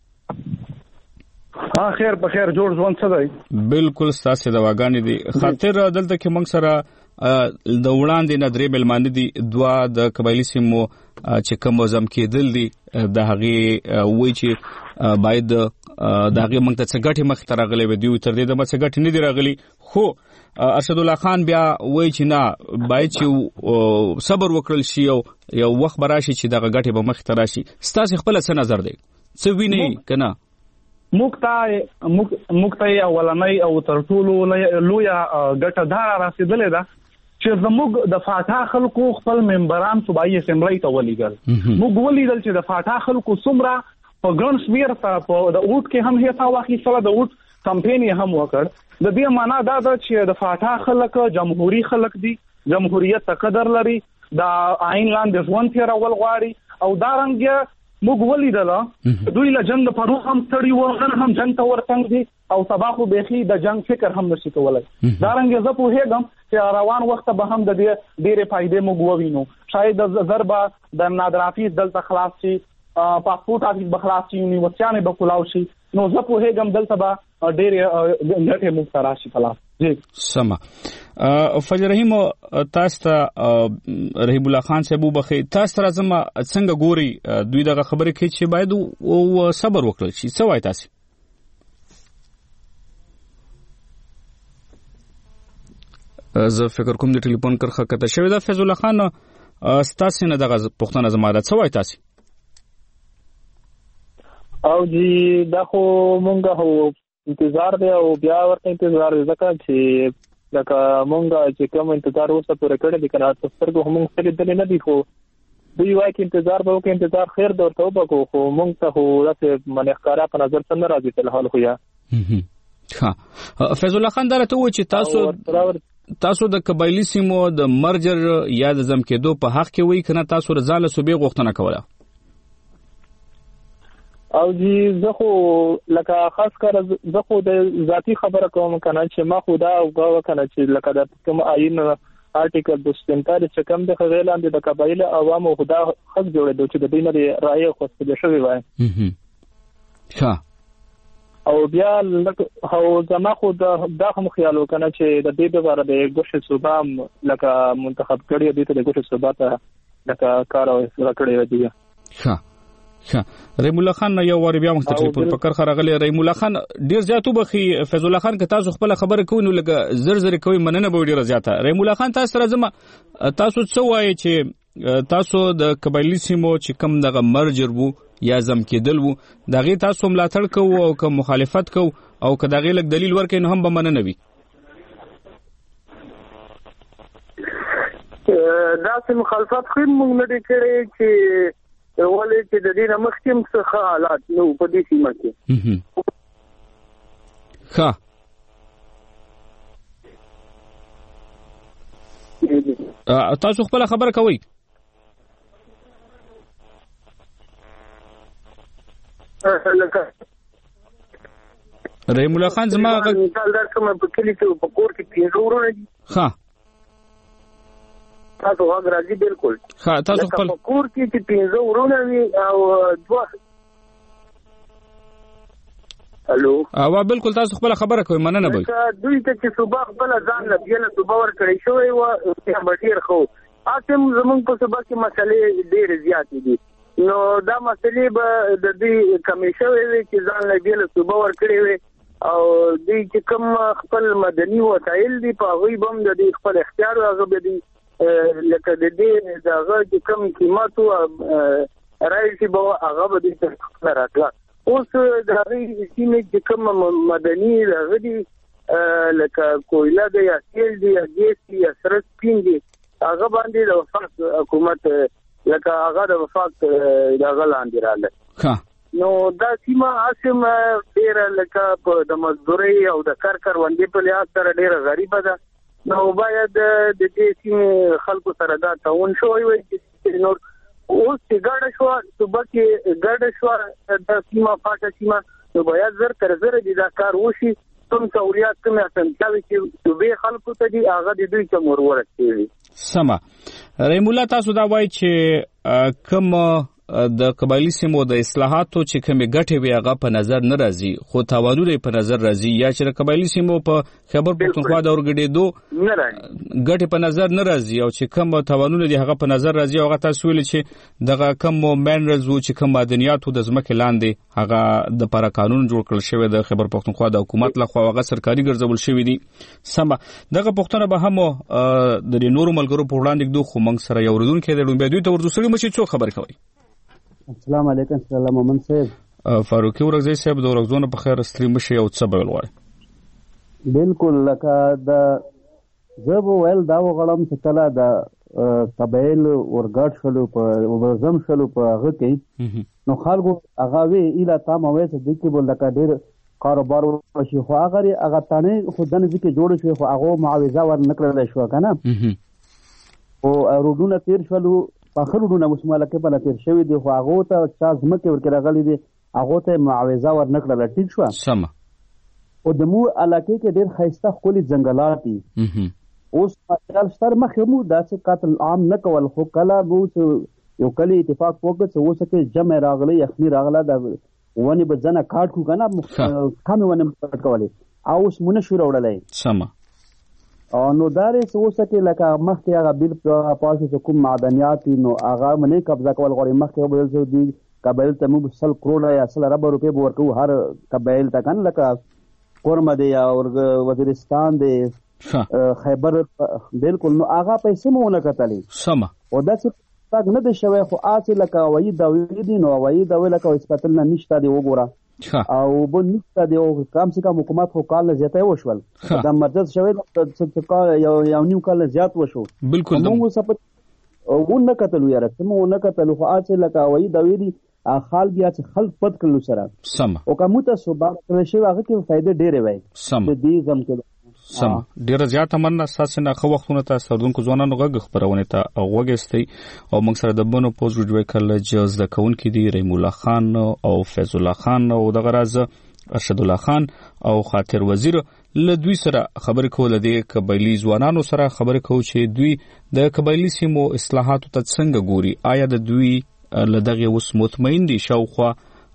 ها خیر په خیر جوړ ژوند څه دی؟ بالکل ستاسو دواګانې دي. خاطر دلته کې موږ سره د وړاندې نه درې مېلمانه دي، دوه د قبایلي سیمو چې کوم وزم کېدل دي د هغې وایي چې باید د هغې موږ ته څه ګټې مخې ته راغلی وي، دوی تر دې دمه څه ګټې نه دي راغلي. خو ارشد الله خان بیا وایي چې نه، باید چې صبر وکړل شي او یو وخت به راشي چې دغه ګټې به مخې ته راشي. ستاسې خپله څه نظر دی؟ څه وینئ که نه؟ موږ ته موږ ته اولنۍ او تر ټولو لویه ګټه دا رسېدلې ده چې زموږ د فاټا خلکو خپل ممبران صوبایي اسمبلی ته ولیږل. موږ ولیدل چې د فاټا خلکو څومره په ګڼ شمېر په د اوټ کې هم حصه واخیستله، د اوټ کمپین یې هم وکړ. د دې معنا دا ده چې د فاټا خلک جمهوري خلک دي، جمهوریت ته قدر لري، د آئین لاندې ژوند تېرول غواړي. او دا رنګ موږ ولیدله دوی له جنګ پرو هم ستړي وو، نن هم جنګ ته ورتنګ دي او سبا خو بیخي د جنګ فکر هم نشي کولی. دا رنګ زه پوهېږم چې روان وخت به هم د دې ډېرې فایدې موږ ووینو. شاید زر به د نادر حافظ دلته خلاص شي، پاسپورټ آفیس به خلاص شي، یونیورسټیانې به کلاو شي، نو زه پوهېږم دلته به ډېرې ګټې موږ ته راشي په لاس. سمه. فضل رحیم تاسو ته رحیم الله خان صاحب وبخښئ، تاسو ته راځم څنګه ګوري دوی دغه خبرې کوي چې باید صبر وکړل شي؟ څه وایي تاسو؟ زه فکر کوم د ټلیفون کرښه کته شوې ده. فضل الله خان ستاسو نه دغه پوښتنه زما ده، څه وایي تاسو؟ او جی دا خو مونږ هو انتظار دی او بیا ورته انتظار دی، ځکه چې لکه مونږ چې کوم انتظار اوسه پوره کړی دی کنه سترګو هم خپل دل نه دی، خو دوی وايي چې انتظار به وکړي، انتظار خیر دی ورته وکړو، خو مونږ ته هو داسې منې ښکاره په نظر ته نه راځي فی الحال. خو یا ها فیض الله خان دا راته ووایي چې تاسو تاسو د قبایلي سیمو د مرجر یا د ضم کېدو په حق کې وایي که نه تاسو د ځان له صوبې غوښتنه کوله؟ او جی زه خو لکه خاص کر زه خو د ذاتی خبره کوم کنه چې ما خو دا وګاو کنه چې لکه د کوم آئین آرټیکل دو سو پنځه چې کوم د خغیل اند د قبایل عوامو خدا خاص جوړې دوی چې د دینه د رائے خو څه شوی وای. ها او بیا لکه هو زما خو دا هم خیال وکنه چې د دې لپاره د ګوښه صوبام لکه منتخب کړی دی ته د ګوښه صوبا ته لکه کار او سره کړی دی. ها ښه. رحیم الله خان یو واری بیا موږ ته ټلیفون په کرښه راغلی. رحیم الله خان ډېر زیات وبخښئ، فیض الله خان که تاسو خپله خبره کوئ نو لږه زر زر کوئ، مننه به وي ډېره زیاته. رحیم الله خان تاسو سره ځم، تاسو څه وایئ چې تاسو د قبایلي سیمو چې کوم دغه مرجر وو یا ضم کېدل وو د هغې تاسو ملاتړ کوو او که مخالفت کوو او که د هغې لږ دلیل ورکوئ نو هم به مننه وي؟ داسې مخالفت خو موږ نه دی کړی چې ولې چې د دې نه مخکې هم څه حالات نو په دې سیمه کې. ښه تاسو خپله خبره کوئ؟ رحیم الله خان زما مثال درکړم په کلي کې په کور کې پنځه ورونه دي. ښه تاسو هغه راځي بالکل. ښه تاسو خپل کور کې چې پنځه ورونه وي او دوه الو او بالکل تاسو خپل خبره کوئ، مننه به دوی ته چې صبح خپل ځان نه بیل صبح ور کړی شوی و هم ډیر خو اته زمونږ په صبح کې مسلې ډیر زیات دي، نو دا مسلې به د دې کمیشن وی چې ځان نه بیل صبح ور کړی وي او دوی چې کوم خپل مدني وسایل دي په غوي بم د دې خپل اختیار هغه به دي لکه د دې دغه چې کوم قیمت او راځي به هغه به دې راځي. اوس د هغې سیمې چې کوم مدني هغه دي لکه کویله دی یا تیل دی یا ګیس دی یا سره سپین دی هغه باندې د وفاق حکومت لکه هغه د وفاق دغه لاندې راغله. نو دا سیمه اسیم ډېره لکه د مزدورۍ او د کار کروندې په لحاظ سره ډېره غریبه ده، نو باید د دې سیمې خلکو سره دا تعاون شوی وي چې نور اوس چې ګډه شوه صوبه کې ګډه شوه د سیمه پاکه سیمه نو باید زر تر زره دې دا کار وشي کوم سہولیات کوم اسانتیاوي چې دوی خلکو ته دي هغه د دوی ته مرور کیږي. سما رحیم الله تاسو دا وایي چې کوم د قبایلی سیمو د اصلاحاتو چې کومې ګټې وي هغه په نظر نه راځي خو تاوانونه په نظر راځي یا چې د قبایلی سیمو په خیبر پښتونخوا د اورګډېدو نه راځي ګټې په نظر نه راځي او چې کوم تاوانونه دي هغه په نظر راځي او هغه تاسو ویل چې دغه کوم مینرلز وو چې کوم معدنیات د ځمکې لاندې هغه د پر قانون جوړ کړل شوی د خیبر پښتونخوا د حکومت لخوا هغه سرکاري ګرځول شوی دي. سم دغه پښتنه به هم د نورو ملګرو په وړاندې دوه خو موږ سره یو ردون کې د دوی ته ورته سړي مشي څو خبر کوي. السلام علیکم. سلام مومن صاحب. فاروقي ورغزي صاحب د ورغزونه په خیر ستري مشي او څه بل وای. بالکل لکه د زب ویل دا وغړم چې کله د قبایل ورګټ شلو په وزم شلو په هغه کې نو خلکو هغه وی اله تام وې چې د کې بل لکه ډېر کاروبار وشي خو هغه هغه تانه خو دنه ځکه جوړ شو خو هغه معاوضه ور نکړل شو کنه او روډونه تیر شلو په خلودونه مسماله کې بل تیر شوی دی خو هغه ته چا ځمکه ورکړه غلي دی هغه ته معاوضه ور نکړل ټیک شو. سم او د مو علاقې کې ډېر خیسته خولي ځنګلات دي اوس ماتل ستر مخه مو داسې قتل عام نه کول خو کله مو یو کلی اتفاق وکړ چې اوس کې جمع راغلي یخني راغله د ونی به ځنه کاټ کو کنه کم ونه کاټ کولې او اوس مونږ شروع وړلې. سم او نو دارې اوس کې لکه مخکې هغه بل پاسه کوم معدنیات نو هغه منې قبضه کول غواړي مخکې بل څه دي قبایل ته مو سل کروڑ یا سل ارب روپے ورکو هر قبایل ته کنه لکه کورمه دی یا وزیرستان دی خیبر بالکل نو هغه پیسې مو نه کتلې. سم او داسې تاګ نه دی شوی خو آسې لکه وایي دا دی نو وایي دا وی لکه اسپیټل نه نشته دی وګوره او بل نشته دی او کم سے کم حکومت خو کال زیاته وشول دا مدد شوی یو یو نیو کال زیات وشو. بالکل نو سپت و نه کتلو یاره سمو نه کتلو خو آسې لکه وایي دا وی دی خال بیا چې خلک پد کړلو سره. سم او کومه ته صوبه کړی شو هغه کې فائدې ډېرې وای. سم د دې زم کې سم ډیره زیاته مننه اساس نه خو وختونه تاسو سردونکو ځوانانو غږ خبرونه ته وګستئ او موږ سره د بونو پوز جوړ کړل چې د کون کې دی رحیم الله خان او فیض الله خان او د غراز ارشد الله خان او خاطر وزیر له دوی سره خبرې کول دي قبایلی ځوانانو سره خبرې کوي چې دوی د قبایلی سیمو اصلاحاتو ته څنګه ګوري آیا د دوی لدغه اوس مطمئن دي شاوخوا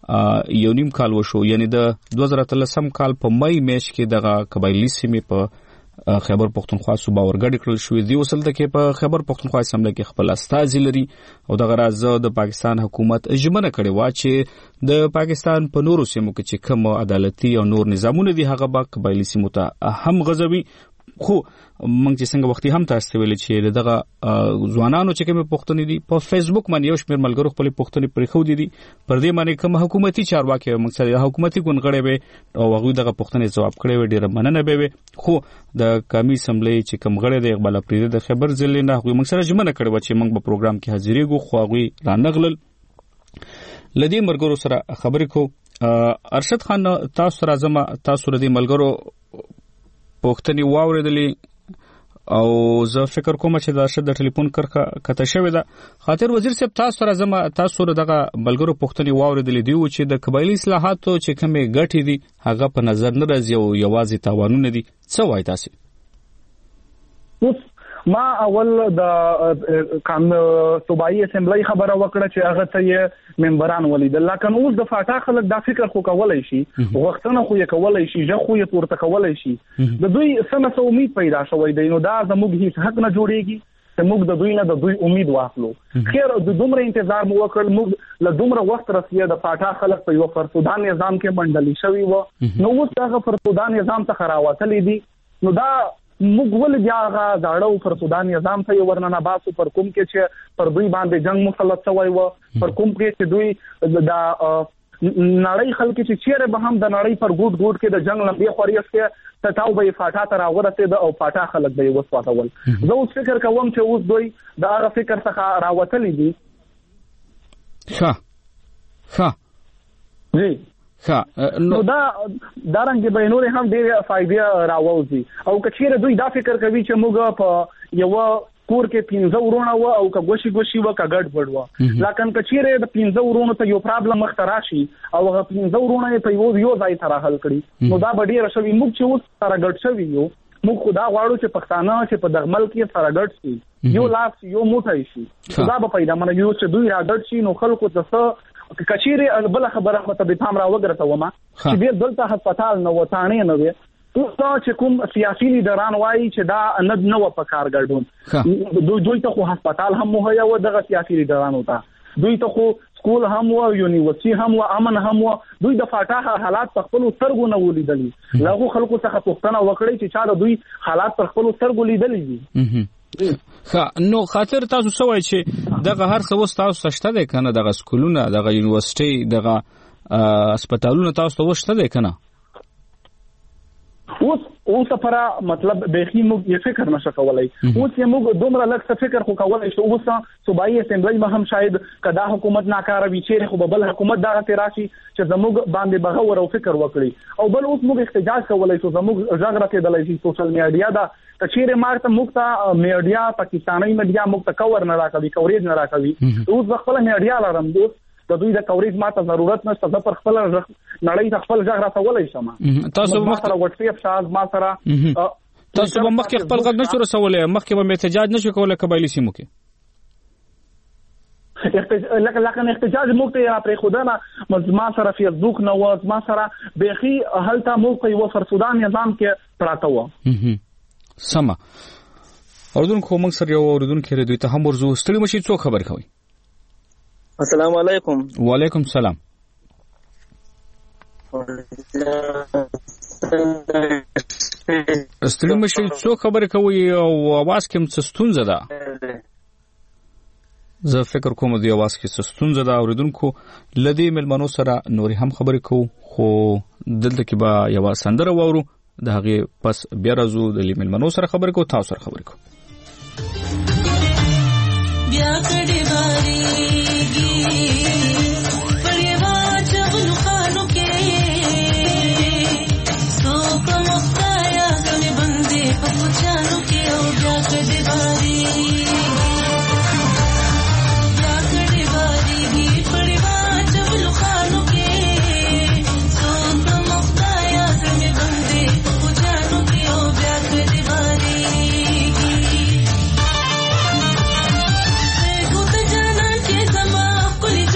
یو نیم کال وشو یعنی د دوه زره اتلسم کال په مای میاشت کې دغه قبایلی سیمې په خیبر پښتونخوا صوبه ورګډ کړل شو دی وسل ته کې په خیبر پښتونخوا اسمبلی کې خپل استازي لري او دغه راز د پاکستان حکومت ژمنه کړې و چې د پاکستان په نورو سیمو کې چې کوم عدالتي او نور نظامونه دي هغه به قبایلی سیمو ته هم غزوي. خو موږ چې څنګه وختي هم تاسو ویل چې دغه ځوانانو چې کومه پښتني دي په فیسبوک باندې یو شمېر ملګرو خپل پښتني پرې خو دي پر دې باندې کوم حکومتي چارواکي موږ سره حکومتي ګونګړې به او هغه دغه پښتني جواب کړی و ډیره مننه به خو د قومي اسمبلی چې کوم غړي د اقبال پرې د خبر ځلې نه هغه موږ سره ژمنه کړې و چې موږ په پروګرام کې حاضرې غو خو هغه را نغلل لدی مرګرو سره خبرې کو. ارشد خان تاسو سره زما تاسو ردی ملګرو پښتني واوریدلې او زه فکر کوم چې دا شد د ټلیفون کرخه کته شوې ده. خاطر وزیر صاحب تاسو سره زما تاسو دغه بلګرو پښتني واوریدلې دی چې د قبایلی اصلاحاتو چې کومه ګټې دي هغه په نظر نه راځي او یوازې تاوانونه دي څه وایي تاسو؟ ما اول د کام صوبایي اسمبلی خبره وکړه چې هغه ته ممبران ولیدل لکه اوس د فاټا خلک دا فکر خو کولای شي وختونه خو یې کولای شي ځکه خو یې پورته کولای شي د دوی سم څه امید پیدا شوی دی نو دا زموږ هیڅ حق نه جوړیږي چې موږ د دوی نه د دوی امید واخلو. خیر د دومره انتظار مو وکړ موږ له دومره وخت رسیدي د فاټا خلک په یو فرسودان نظام کې منډلي شوی و نو اوس هغه فرسودان نظام څخه راوتلې دي نو دا موږ ول بیا هغه زاړه پر سودان نظام ته ورننه باسو پر کوم کې چې پر دوی باندې جنگ مسلط شوی و پر کوم کې چې دوی دا نړۍ خلک چې چیرې به هم د نړۍ پر ګوټ ګوټ کې د جنگ لمبي خوريس کې تتاو به فاټا تر راورته د او فاټا خلک به وسواتول. زه اوس فکر کوم چې اوس دوی د هغه فکر څخه راوتلې دي. ښه ښه جی نو دا دارنګ به نور هم ډېر فائدې راوځي او کچېره دوی دا فکر کوي چې موږ په یو کور کې پنځه ورونه و او که ګوشي ګوشي و که ګډ وډ و لکه کچېره د پنځه ورونو ته یو پرابلم مخ ته راشي او هغه پنځه ورونه په یو یو ځای ته راحل کړي نو دا به ډېره شوي موږ چې اوس سره ګډ شوي یو موږ خدا غواړو چې پښتانه چې په دغه ملک کې سره ګډ شي یو لاس یو موټی شي دا به پیدا منه یو چې دوی را ګډ شي نو خلکو ته څه کچېره بل خبره مته به پام را وګرځوم چې ډېر دلته هسپتال نه و تانې نه وي اوس چې کوم سیاسي لیډران وایي چې دا نه نه و په کار ګډون دوی دوی ته خو هسپتال هم مهیا و دغه سیاسي لیډرانو ته دوی ته خو سکول هم و یونیورسيټي هم و امن هم و دوی د فاټا حالات په خپل سترګو نه ولیدلې لاغو خلکو څخه پوښتنه وکړي چې چا د دوی حالات په خپل سترګو لیدلې دي ښه نو خاطر تاسو سوای چې دغه هر څه تاسو شته ده کنه دغه سکولونه دغه یونیورسيټي دغه هسپتالونه تاسو وشته ده کنه اوس اوس پر مطلب بهخي موږ یې فکر نشه کولای اوس یې موږ دومره لږ څه فکر خو کولای شو اوس صوبایي اسمبلی ما هم شاید کدا حکومت ناکاره وي چې خو بل حکومت دا راشي چې زموږ باندې بغور او فکر وکړي او بل اوس موږ احتجاج کولای شو زموږ ژغره د لایي سوشل میډیا دا کچېره مارته موږ ته میډیا پاکستاني میډیا موږ ته کور نه راکوي کوریج نه راکوي اوس خپل میډیا لرم دوست د دوی د کوریج ماته ضرورت نشته د پر خپل نړۍ د خپل ځای راټولای شم تاسو مخ سره واتس اپ شاز ما سره تاسو به مخکې خپل غږ نشو رسولای مخکې به احتجاج نشو کولای قبایلی سیمو کې لکه لکه احتجاج موږ ته پرې خدانه ما سره فیسبوک نه و ما سره بهخي هلته موږ په یو فر سودان نظام کې پراته و سما اردن خو موږ سره یو اردن کې دوی ته هم ورزو ستړي مشي څو خبر کوي السلام علیکم وعلیکم السلام ستړي مشي څو خبر کوي او आवाज کې څه ستونزه ده زه فکر کوم د आवाज کې څه ستونزه ده اوریدونکو لدی ملمنو سره نوري هم خبرې کوو خو دلته کې به یو سندره وورو د هغه پس بیا راځو د ملمنو سره خبرې کوو تاسو سره خبرې کوو بیا کډي باریږي پړېوا چغلو خانو کې سو کوم خدایا غلي بندي په پوچانو کې او بیا کډي باریږي بیا کډي باریږي پړېوا چغلو خانو کې سو کوم خدایا غلي بندي په پوچانو کې او بیا کډي باریږي زما کلی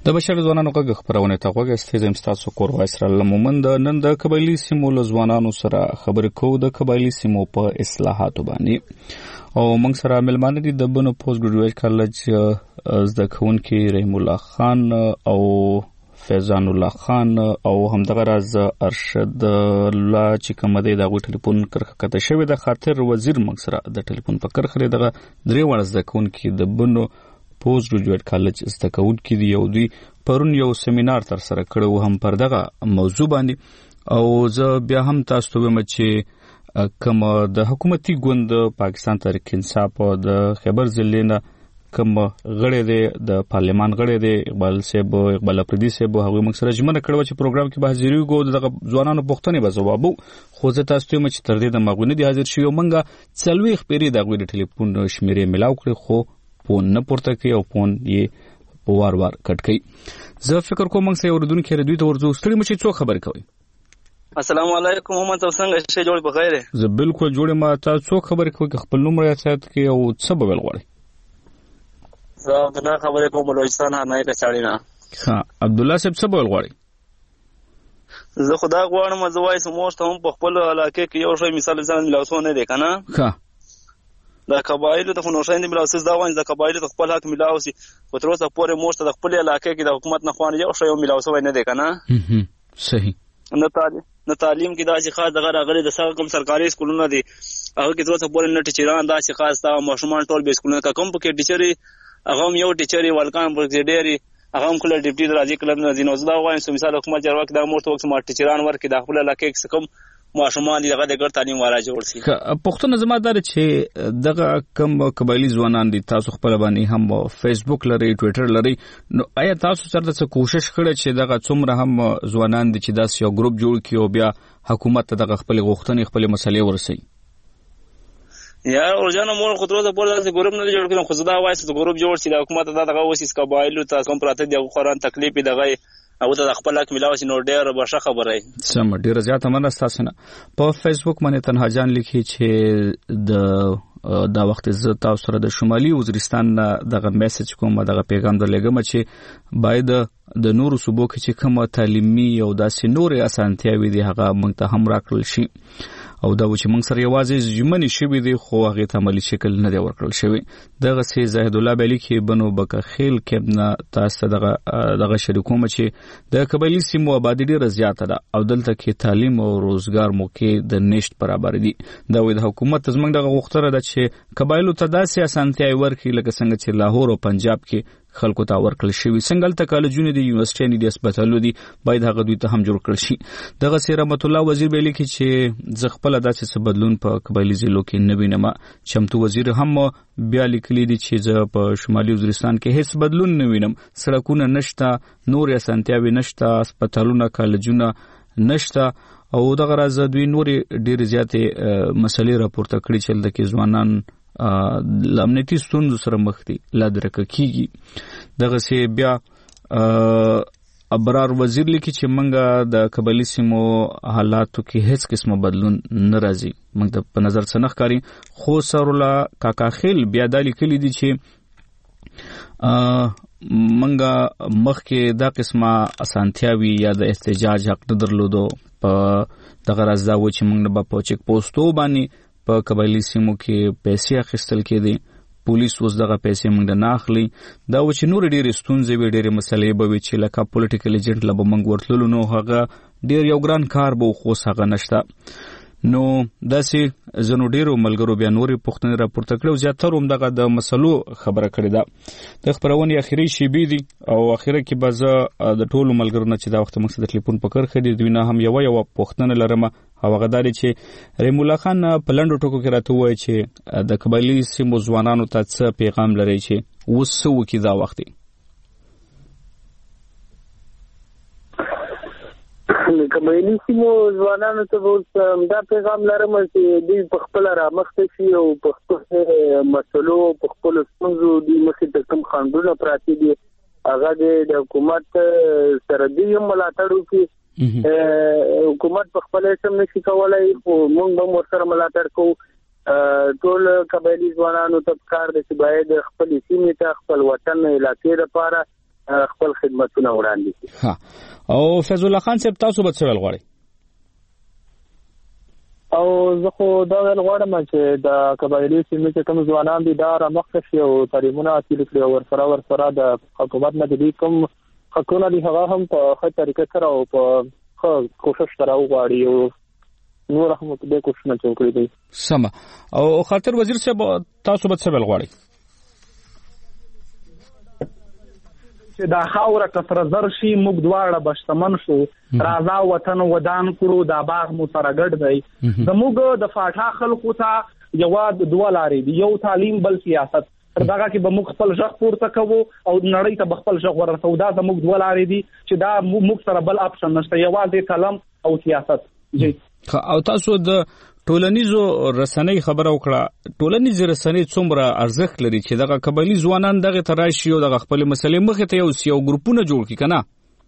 د بشر ځوانانو غږ خبرونه ته غوږ استیزم تاسو کور وایس را لمومند نن د قبایلی سیمو له ځوانانو سره خبرې کوو د قبایلی سیمو په اصلاحاتو باندې او موږ سره ملمانه دي د بنو پوسټ ګریجویټ کالج زده کوونکي رحیم الله خان او فیضان الله خان او همدغه راز ارشد الله چې کوم دی د ټلیفون کرخه کته شوی د خاطر وزیر موږ سره د ټلیفون په کرخه دغه درې وړ زده کوونکي د بنو پوسټ ګریجویټ کالج زده کوونکي دی یو دوی پرون یو سیمینار تر سره کړو هم پر دغه موضوع باندې او زه بیا هم تاسو ته وایم چې کوم د حکومتي ګوند پاکستان تحریک انصاف او د خیبر ضلع نه کوم غړي دی د پارلیمان غړي دی اقبال صاحب اقبال افریدي صاحب هغه موږ سره ژمنه کړو چې پروګرام کې به حاضر یو د ځوانانو پوښتنې به جوابو خو زه تاسو ته چې تر دې د مغونه دی حاضر شي منګه څلوي خبري د غوډ ټلیفون شمیرې ملاو کړی خو پون نه پورته کوي او پون یې په وار وار کټ کوي زه فکر کوم چې اوردونکو ردوی ته ورځو ستړي مچې څو خبر کوي السلام علیکم محمد تاسو څنګه شې جوړ بخیر زه بالکل جوړ ما تاسو څو خبر کوي خپل نوم ریاست کې او څه به غواړي زه دا خبره کوم بلوچستان نه نه کچاړي نه ها عبد الله صاحب څه به غواړي زه خدا غواړم زه وایس موږ ته هم په خپل علاقې کې یو شی مثال ځان ملاوسو نه دی کنه ها د قبایلو ته خنوشین دی ملاوسس دا وایي د قبایلو ته خپل حق ملاوسي په تر اوسه پورې موږ ته د خپل علاقې کې د حکومت نه خوان یو شی ملاوسو نه دی کنه صحیح نه تعلیم نه تعلیم کې دا چې خاص دغه راغلي د سره کوم سرکاري سکولونه دي هغه کې تر اوسه پورې نه ټیچران دا چې خاص تا ماشومان ټول به سکولونه کوم په کې ټیچري هغه یو ټیچري ولکان برګډيري هغه هم کله ډیپټي راځي کله نه ځینو زدا وایم چې مثال حکومت جوړ وکړي دا موږ ته وخت ما ټیچران ورکړي د خپل علاقې کې کوم ماشومان دغه د ګډ تعلیم والا جوړ شي پښتون زمادار چې دغه کم قبایلی ځوانان دي تاسو خپل باندې هم فیسبوک لري ټوئیټر لري نو آیا تاسو سره څه کوشش کړی چې دغه څومره هم ځوانان دي چې داس یو ګروپ جوړ کړي او بیا حکومت ته دغه خپل غوښتنې خپل مسلې ورسي یا ورجانه مور خطر ته پور داسې ګروپ نه جوړ کړم خو زدا وایي چې ګروپ جوړ شي د حکومت دغه وسیس قبایلو ته کوم پراته دی قرآن تکلیف دغه او د خپل حق ملاوي نو ډېر بشه خبره سم ډېر زیاته منسته تاسو نه په فیسبوک باندې تنها جان لیکي چې د دا وخت ز تاسو سره د شمالي وزیرستان دغه میسج کوم دغه پیغام درلګم چې باید د نورو صوبو کې چې کومه تعلیمي او داسې نورې اسانتیاوي دي هغه موږ ته هم راکړل شي او دا چې موږ سره یوازې ژمنې شوي دي خو هغه ته عملی شکل نه دی ورکړل شوی دغه سي زاهد الله بیلی کې بنو بک خیل کې نه تاسو دغه دغه شریکوم چې د قبایلی سیمو آبادی ډیره زیاته ده او دلته کې تعلیم او روزګار موقع د نشټ برابر دي دا وې د حکومت زمنګ دغه غوښتنه ده چې قبایلو ته داسې اسانتیاوي ورکړي لکه څنګه چې لاهور او پنجاب کې خلکو ته ورکړل شوی څنګه ته کالجونه دي یونیورسيټي دي هسپتالونه دي باید هغه دوی ته هم جوړ کړل شي دغه سي رحمت الله وزیر بیلی کې چې ز خپل داسې څه بدلون په قبایلی ضلعو کې نه وینم چمتو وزیر هم بیا لیکلي دي چې ز په شمالي وزیرستان کې هیڅ بدلون نه وینم سړکونه نشته نور اسانتیاوي نشته هسپتالونه کالجونه نشته او دغه راز دوی نور ډیر زیاتې مسلې راپورته کړي چې د ځوانان د امنیتي ستونزو سره مخ دي لا درک کیږي دغه سي بیا ابرار وزیر لیکي چې منګه د قبایلی سیمو حالاتو کې هیڅ قسمه بدلون نه راځي موږ د په نظر څنګه ښکاری خو سرولا کاکا خیل بیا د لیکلي دي چې منګه مخکې دا قسمه اسانتیاوي یا د احتجاج حق درلودو په دغه راز دا و چې موږ به په چک پوسټو باندې په قبایلی سیمو کې پیسې اخیستل کېدي پولیس اوس دغه پیسې موږ نه اخلي دا و چې نور ډېرې ستونزې وي ډېرې مسلې به وي چې لکه پولیټیکل ایجنټ له به موږ ورتللو نو هغه ډېر یو ګران کار به خو هغه نشته نو داسې زنو ډیرو ملګرو بیا نورې پوښتنې راپورته کړې او زیاتره هم دغه د مسلو خبره کړې ده د خپرونې اخري شیبې دي او اخره کې به زه د ټولو ملګرو نه چې دا وخت موږ د ټلیفون په کرښه دي دوی نه هم یوه یوه پوښتنه لرم او هغه دا دی چې رحیم الله خان په لنډو ټکو کې راته ووایي چې د قبایلي سیمو ځوانانو ته څه پیغام لري چې اوس څه وکړي دا وخت د قبایلي سیمو ځوانانو ته اوس دا پیغام لرم چې دوی په خپل رامخته شي او په خپل مسلو په خپل ستونزو دوی مخې ته کوم خنډونه پراته دي هغه د حکومت سره دوی ملاتړ وکړي حکومت په خپل سم نشي کولای او موږ به ورسره ملاتړ کوو ټول قبایلي ځوانانو ته کار د چې باید خپل سیمې ته خپل وطن علاقې لپاره خپل خدمتونه وړاندې کړي. ها او فیض الله خان صاحب تاسو به څه ویل غواړئ؟ او زه خو دا ویل غواړم چې د قبایلي سیمې چې کوم ځوانان دي دا رامخکې شي او تعلیمونه حاصل کړي او ورسره ورسره د حکومت نه د کوم حقونه دي هغه هم په ښه طریقه سره او په ښه کوشش سره وغواړي او نور هم په دې کوشش نه چوکړي دي. سمه. او خاطر وزیر صاحب تاسو به څه ویل غواړئ؟ چې دا خاوره کثر زر شي موږ دواړه بشتمن شو راځه وطن ودان کړو دا باغ مو سره ګډ دی. زموږ د فاټا خلکو ته یو دوه لارې دي، یو تعلیم بل سیاست. تر دغه کې به موږ خپل ژغ پورته کوو او نړۍ ته به خپل ژغ ورسوو. دا زموږ دوه لارې دي چې دا موږ سره بل اپشن نشته، یوازې قلم او سیاست. جی او تاسو د ټولنیزو رسنۍ خبره وکړه، ټولنیز رسنۍ څومره ارزښت لري چې دغه قبایلي ځوانان دغه تراشي او دغه خپل مسلې مخې ته یو سیو ګروپونه جوړ کړي کنه؟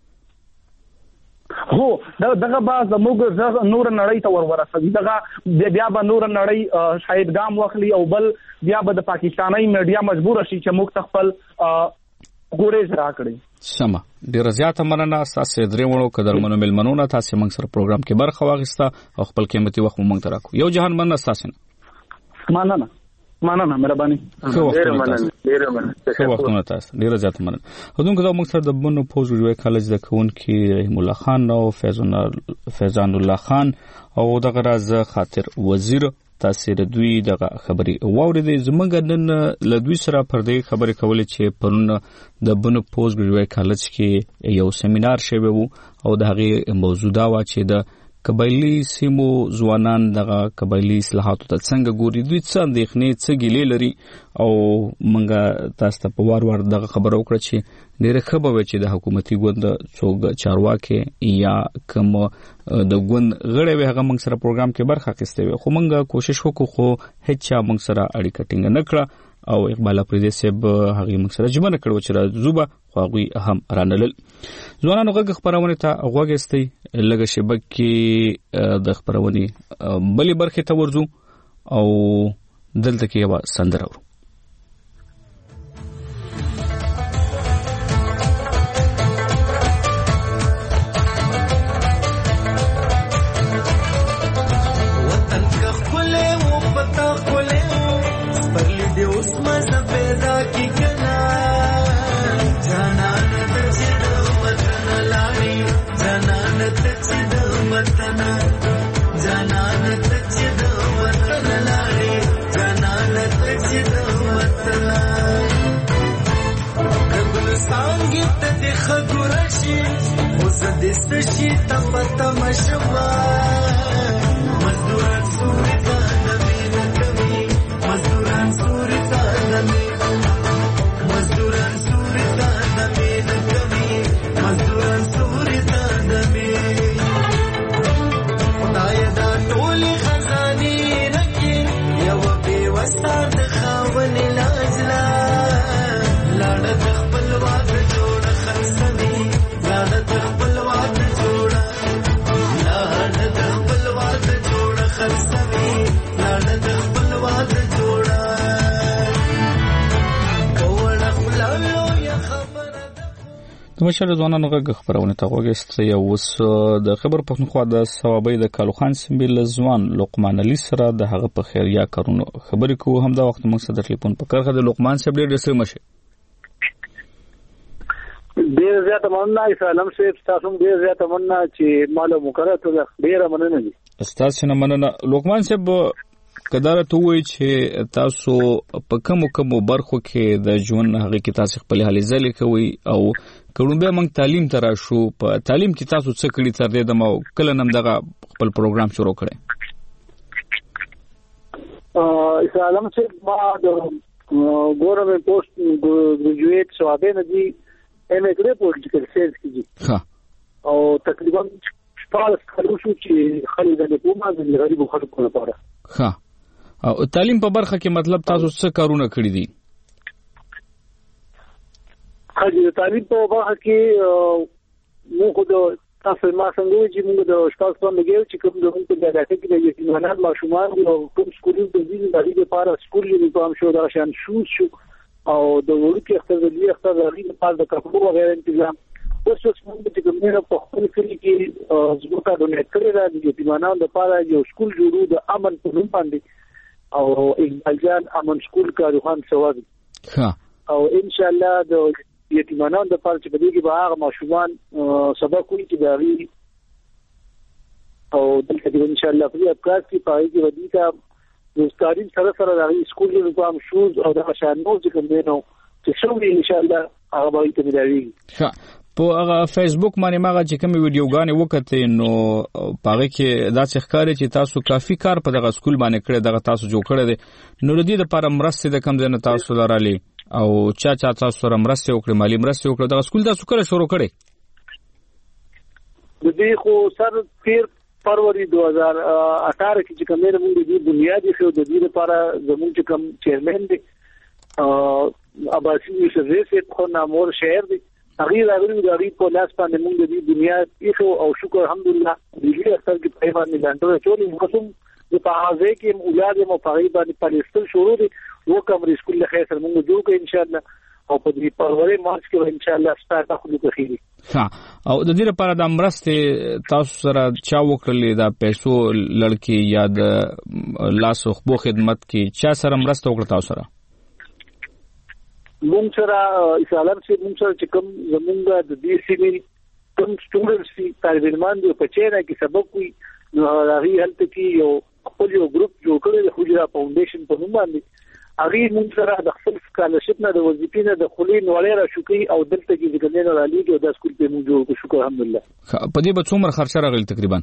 هو دا دغه با زموږ نور نړۍ ته ور ورسوي، دغه بیا به نور نړۍ شاید ګام واخلي او بل بیا به د پاکستاني میډیا مجبور شي چې موږ خپل ګورېز راکړي. سمه. ډیره زیاته مننه تاسو درې وړو قدرمنو ملمنونه تاسو موږ سره پروګرام کې برخه واخیسته او خپل قیمتي وخت موږ ته راکو. یو جهان مننه تاسو نه. مننه مننه مهرباني. ډیره مننه ډیره مننه. ښه وختونه تاسو ډیره زیاته مننه. هدونکو دا موږ سره د بنو پوز جوړ کالج د کوونکی رحیم الله خان او فیضان فیضان الله خان او دغه راز خاطر وزیر تاسو د دوی دغه خبري واوریدې. زمونږ نن له دوی سره پر دې خبرې کولې چې پرون د بنو پوز جوړ کالج کې یو سیمینار شوی وو او د هغه موضوع دا و چې د قبایلی سیمو ځوانان دغه قبایلی اصلاحاتو ته څنګه ګوري، دوی څه اندېښنې څه ګیلې لري او مونږه تاسو ته په وار وار دغه خبره وکړه چې ډېره ښه به وي چې د حکومتي ګوند څوک چارواکي یا کوم د ګوند غړي وي هغه موږ سره پروګرام کې برخه اخیستې وي، خو موږ کوشش وکړو خو هیڅ چا موږ سره اړیکه ټینګ نه کړه او اقبال اپریدي صاحب هغه موږ سره جمع کړو چې راځوبه خو هغه هم رانلل. ځوانانو غږ خبرونه ته غوږ استي لږه شبکې د خبرونې بلې برخه ته ورځو او دلته کې یو سندره ورو. دستشي تپتا مشوا مزدوران سوري تانمي نکمي مزدوران سوري تانمي مزدوران سوري تانمي نکمي مزدوران سوري تانمي خدای دا ټولي خزاني رکي یو بي وستا د خاوني لاجلا لاړه د خپل واده جوړ خرڅني لاړه د خپل د مشر ځوانانو غږ خبرونه ته وګورئ. یو اوس د خبر پښتونخوا د ثوابي د کالوخان سیمبل ځوان لقمان علي سره د هغه په خیریا کارونو خبرې کوو. هم دا وخت موږ سره د ټلیفون په کرخه د لقمان صاحب ډېر ډېر مشه ډېر زیاته مننه سلام صاحب تاسو ډېر زیاته مننه چې مال مقرره ته ډېر مننه دي تاسو نه مننه. لقمان صاحب کدار ته وایي چې تاسو په کوم کوم برخو کې د ژوند هغه کې تاسو خپل حالې ځلې کوي او کله به موږ تعلیم ترا شو په تعلیم کې تاسو څه کړی تر دې دمو کله نم دغه خپل پروګرام شروع کړی؟ ا سلام صاحب ما د ګورنمنت پوسټ ګریجویټ ثوابه ندي ایم ا ګری پولیټیکل ساينس کې ها او تقریبا شپږ کلو شو چې خلک د حکومت د غریب خلکو لپاره ها او تعلیم په برخه کې مطلب تاسو څه کارونه کړی دي؟ خاجي تعلیم په برخه کې موږ د تاسو ما څنګه چې موږ د شپږ څو مګیو چې کوم د موږ په دغه کې د یتیمانو ماشومان او کوم سکولونو د دې د لپاره سکول یونیفورم شو دا شان شوز شو او د ورکی اختر د لوی اختر د غیر په د کفو وغیرہ تنظیم اوس اوس موږ چې کومه په خپل کلی کې زموږه ډونیټ کړی را دي یتیمانو لپاره یو سکول جوړو د امن په نوم باندې او اقبال جان امن سکول کاروخان ثواب ها او ان شاء الله د یتیمانو لپاره چې په دې کې به هغه ماشومان سبق وي چې داري او دلته ان شاء الله په افکار کې پای کې ودی کا د تعلیم سره سره د سکول یونیفارم شوز او د شانو چې کوم نو چې شوی ان شاء الله هغه به ته ملایوي ها په هغه فیسبوک باندې ماغه چې کوم ویډیوګانې وکړې نو پاره کې دا څه ښکاري چې تاسو کافي کار په دغه سکول باندې کړی دغه تاسو جوړ کړی دی نو د دې لپاره مرسته د کم ځای تاسو لرالي او چا چا تاسو سره مرسته وکړي مالی مرسته وکړي دغه سکول تاسو کله شروع کړی د دې خو سر تیر فروری دو هزار اٹھارہ کې چې کومه موږ د بنیادی خو د دې لپاره زموږ چې کوم چیرمن دی اباسي یوسف زیات خو نامور شهر دی هغه راغلی د اړې په لاس باندې موږ د دې بنیاد ایښو او شکر الحمدلله د دې اثر کې په باندې لاندې چولې موږ د پاهازه کې اولاد مو په باندې پالیستل شروع دي وکم سکول له خیر موږ جوړ کړو ان شاء الله او په دې پروري مارچ کې ان شاء الله ستاسو خپل کوي ها او د دې لپاره د مرسته تاسو سره چا وکړلې د پیسو لړکی یا د لاسو خو خدمت کې چا سره مرسته وکړه تاسو سره مونږ سره اسلام چې مونږ سره چې کوم زمونږ د دې سیمې کوم سټوډنټس چې طالب علمان دي په چیرې کې سبق وي نو هغه هلته کې یو خپل یو ګروپ جوړ کړی د حجرا فاونډیشن په نوم باندې هغه مونږ سره د خپل سکالرشپ نه د وظیفې نه د خلین وړي را شوکي او دلته کې د ګنې نه رالي او د سکول په موږ جوړ کو شکر الحمدلله په دې به څومره خرچه راغلی تقریبا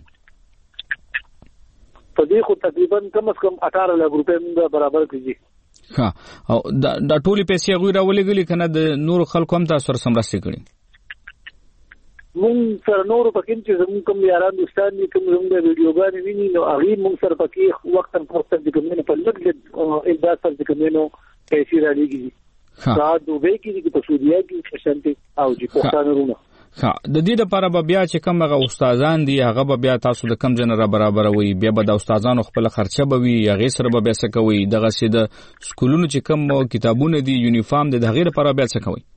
په دې خو تقریبا کم از کم اٹھارہ لک روپے موږ برابر کړی ها او دا د ټولي پیسې غوړه ولګلې کنه د نور خلکو هم تاسو سره سمرسته کړي مونږ سره نور پکې چې زموږ کوم یاران دوستان دي کوم زموږ د ویډیوګانې ویني نو هغه مونږ سره پکې وخت په وخت د کومې په لږ البته سره د کومې نو پیسې راځي دا دوی کې د سعودیا کې شانتي او چې پښتانه ها د دې لپاره به بیا چې کوم هغه استادان دي هغه به بیا تاسو د کم جن را برابر وي بیا به د استادانو خپل خرچه به وي هغه سره به بیا څه کوي دغه سي د سکولونو چې کوم کتابونه دي یونیفارم دي د غیر لپاره بیا څه کوي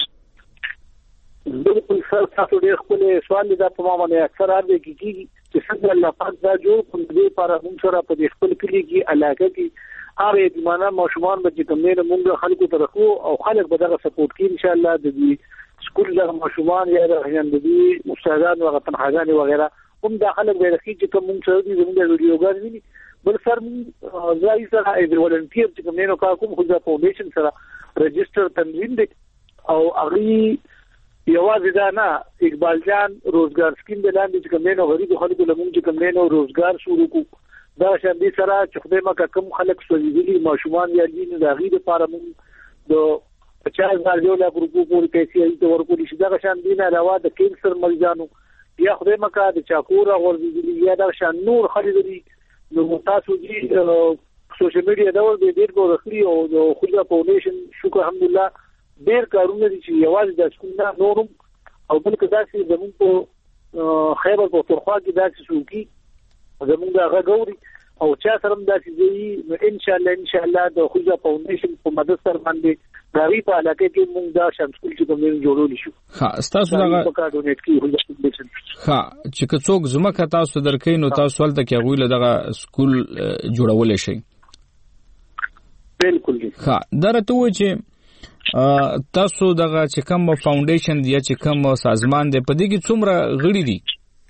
بالکل سر تاسو ډېر خپل سوال دا په ما باندې اکثر راځي کیږي چې څنګه الله پاک دا جوړ کوم دې لپاره موږ سره په خپل کلی کې علاقه کې هغه یتیمانه ماشومان به چې کوم نه موږ خلکو ته راکو او خلک به دغه سپورټ کوي ان شاء الله د دې سکول له ماشومان یا د هندي استادان او غتنحاګان وغیرہ هم داخله به راځي چې کوم څه دي زموږ ویډیوګان ویني بل سر ځای سره ایز ولنټیر چې کوم نه کوم خو د فاونډیشن سره رجستر تنظیم دي او هغه یوازې دا نه اقبال جان روزګار سکیم د لاندې چې کوم نه غریب خلکو لمون چې کوم نه روزګار شروع کو دا شاندي سره چې خدای مکه کوم خلک سوځېدلي ماشومان یا دین د غیر لپاره موږ د پچاس هزار یو لک روپو پورې پیسې ایته ورکول شي دا شاندي نه علاوه د کینسر مریضانو یا خدای مکه د چاکور غورځېدلي یا دا شان نور خلک دي نو تاسو چې سوشل میډیا دا ور دې ډېر کو رخري او د خلک فاونډیشن شکر الحمدلله ډېر کارونه دي چې یوازې د سکول نه نورم او بلکې داسې زموږ په خیبر پختونخوا کې داسې شوکي زموږ هغه ګوري او چا سره داسې دی ان شاء الله ان شاء الله د خوځه فاونډیشن په مدد سره باندې غری په علاقه کې موږ دا شان سکول چې کوم جوړول شو ها تاسو دا په کار ډونیټ کې خوځه فاونډیشن ها چې څوک زمکه تاسو درکې نو تاسو ولته کې غوښله دغه سکول جوړول شي بالکل ها درته و چې تاسو دغه چې کوم فاونډیشن دی چې کوم سازمان دی په دې کې څومره غړي دي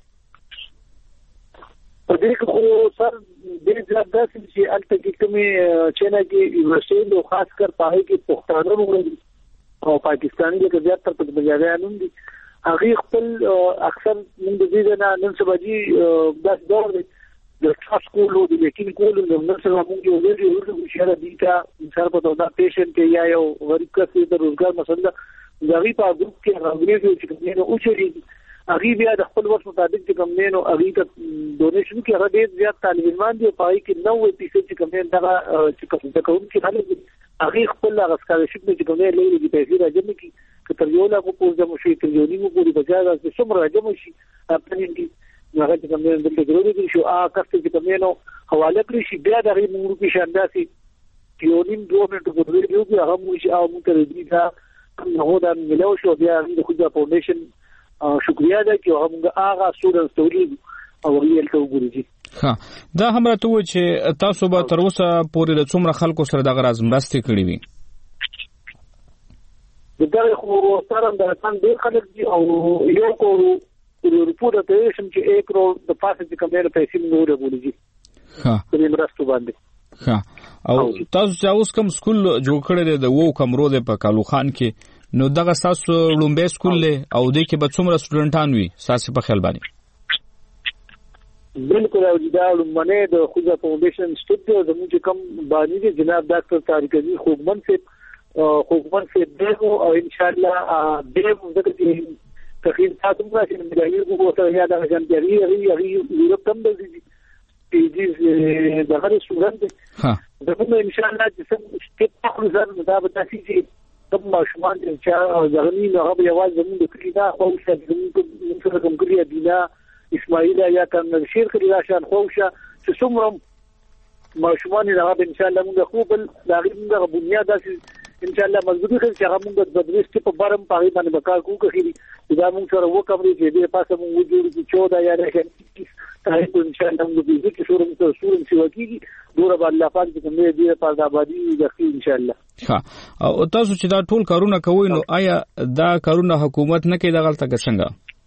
په دې کې خو سر ډېر زیات داسې چې الته کې کومې چې نه کې یونیورسيټي او خاص کر پاره کې پښتانه وګړي او پاکستاني کې زیات تر په بجاریانو دي هغه خپل اکثر موږ دې نه نن سبا جی داس دور دی د سکول او د لیکن کول نو نن سبا موږ یو ډېر یو شهر دی کا انسان په دا پیشنټ کې یا یو غریب کس د روزګار مسله غریب په ګروپ کې راغلي چې کومه او چری هغه بیا د خپل وخت مطابق چې کوم نه نو هغه ته ډونیشن کې هغه ډېر زیات طالب علمان دي پای کې نوې پیسې چې کوم نه دا چې کوم د کوم کې خلک هغه خپل هغه سکالرشپ چې کوم نه لري د پیسې راځي کې کتر یو لا کو پوز د مشي تر یو نیمه پورې بجاز د څومره راځي شي خپل کې هغه چې کوم نه د ضروري شو ا کس چې کوم نه حواله کړی شي بیا د هغه موږ کې شانداسي یو نیم دوه منټو په ویډیو کې هغه موږ او موږ ته دې دا نو دا ملو شو بیا د خوځا فاونډیشن شکریا ده چې هغه هغه سټوډنټس ټولې او ریل ته وګوري. ها دا هم راته و چې تاسو به تر اوسه پورې د څومره خلکو سره د غراز مرستې کړې وي؟ دا خو سره د انسان ډېر خلک دي او یو کو ریپورټ ته شم چې یک کرو د پاسه چې کومه پیسې نور وګوري. ها د مرستو باندې. ها او تاسو چې اوس کوم سکول جوړ کړی دی د وو کمرو د په کالو خان کې نو دغه تاسو لومبه سکول له او د کې به څومره سټوډنټان وي تاسو په خیال باندې؟ بالکل او دا لمنه د خوځا فاونډیشن سټوډیو زموږ کوم باندې جناب ډاکټر طارق عزیز خوګمن سے خوګمن سے دغه او ان شاء الله دغه دغه تخیل تاسو موږ چې ملایي وګورئ ته یاد راځم چې ری ری ری یورپ تم د دې دې دغه سټوډنټ ها دغه ان شاء الله چې څنګه تاسو ځان مطابق تاسو چې کوم ماشومان چې ځغنی نه هغه یوازې زموږ د کلیدا خو څه زموږ سره کوم کلیدا دینا اسماعیل یا کم شیر کړي راشان خوښه چې څومره ماشومان هغه ان شاء الله موږ خو بل دا غوښنه بنیاد داسې ان شاء الله مضبوطی کړي چې هغه موږ د بدرست په بارم پاره باندې وکړ کوو کړي دا موږ سره وکړو چې دې پاسه موږ جوړ چې چودہ یا راځي تاسو ان شاء الله موږ دې چې شروع موږ شروع شي وکړي دوره باندې الله پاک دې موږ دې په آبادی دخي ان شاء الله. ها او تاسو چې دا ټول کارونه کوئ نو آیا دا کارونه حکومت نه کوي دا غلطه څنګه؟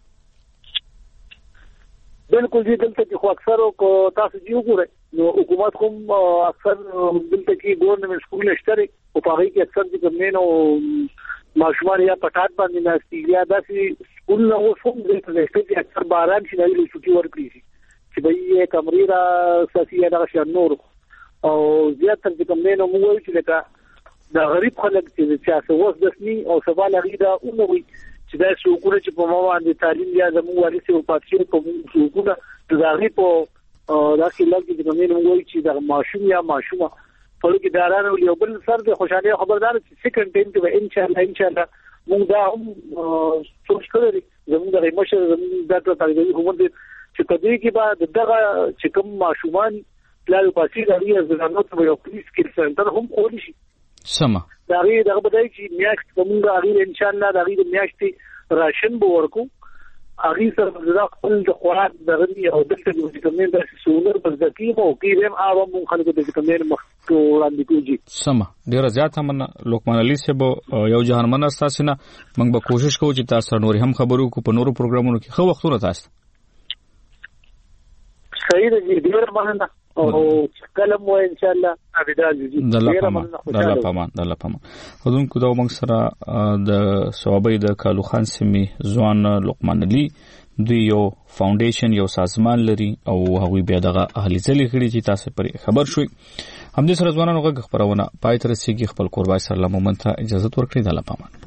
بالکل دې دلته کې خو اکثر کو تاسو یو ګورئ نو حکومت کوم اکثر دلته کې ګورنمنت سکول شته او په هغه کې اکثر چې کومینو ماشومان یا پټات باندې ناشتي یا داسې سکول نه وسوم دې ته چې اکثر باران شي نه لري چھٹی ورکړي چې به یې کمرې را ساسي دا شان نور او زیاتره چې کومینو موږ چې دا د غریب خلک چې سیاست وس دسني او سوال لري دا اونوي چې دا څوکونه چې په ما باندې تعلیم یا زموږ وارث او پاتې په څوکونه د ځاغي په داسې لږ چې کومې موږ چې د ماشوم یا ماشومه په لږ دارانو یو بل سر د خوشاله خبردار چې سکند ټیم کې ان شاء الله ان شاء الله موږ دا هم څه کړی زموږ د مشر زموږ د طالب حکومت چې کدی کې بعد دغه چې کوم ماشومان پلان پاسې لري ځانو ته یو پلیس کې سنټر هم کولی شي سما دا غي دغه بدای چې میاشت کومه غي ان شاء الله دا غي د میاشتې راشن به ورکو اغي سره د خپل د خوراک دغه او دلته د کومې د سولر بس د کیمو کیرم عوام خلکو د کومې مخ وړاندې کوي. سما ډیر زیات هم لوکمان علي صاحب یو جهان من استاسنه موږ به کوشش کوو چې تاسو نور هم خبرو کو په نورو پروګرامونو کې خو وختونه تاسو صحیح دی ډیر مننه او کلم و ان شاء الله ابدال دي الله پامان الله پامان الله پامان خدون کو دا موږ سره د صوابې د کالو خان سیمې ځوان لقمان علي دوی یو فاونډیشن یو سازمان لري او هغوی بیا دغه اهلي ځلې کړي چې تاسو پر خبر شوي هم دې سره ځوانانو غږ خبرونه پای تر سیږي خپل قربای سره لمن ته اجازه ورکړي د الله پامان.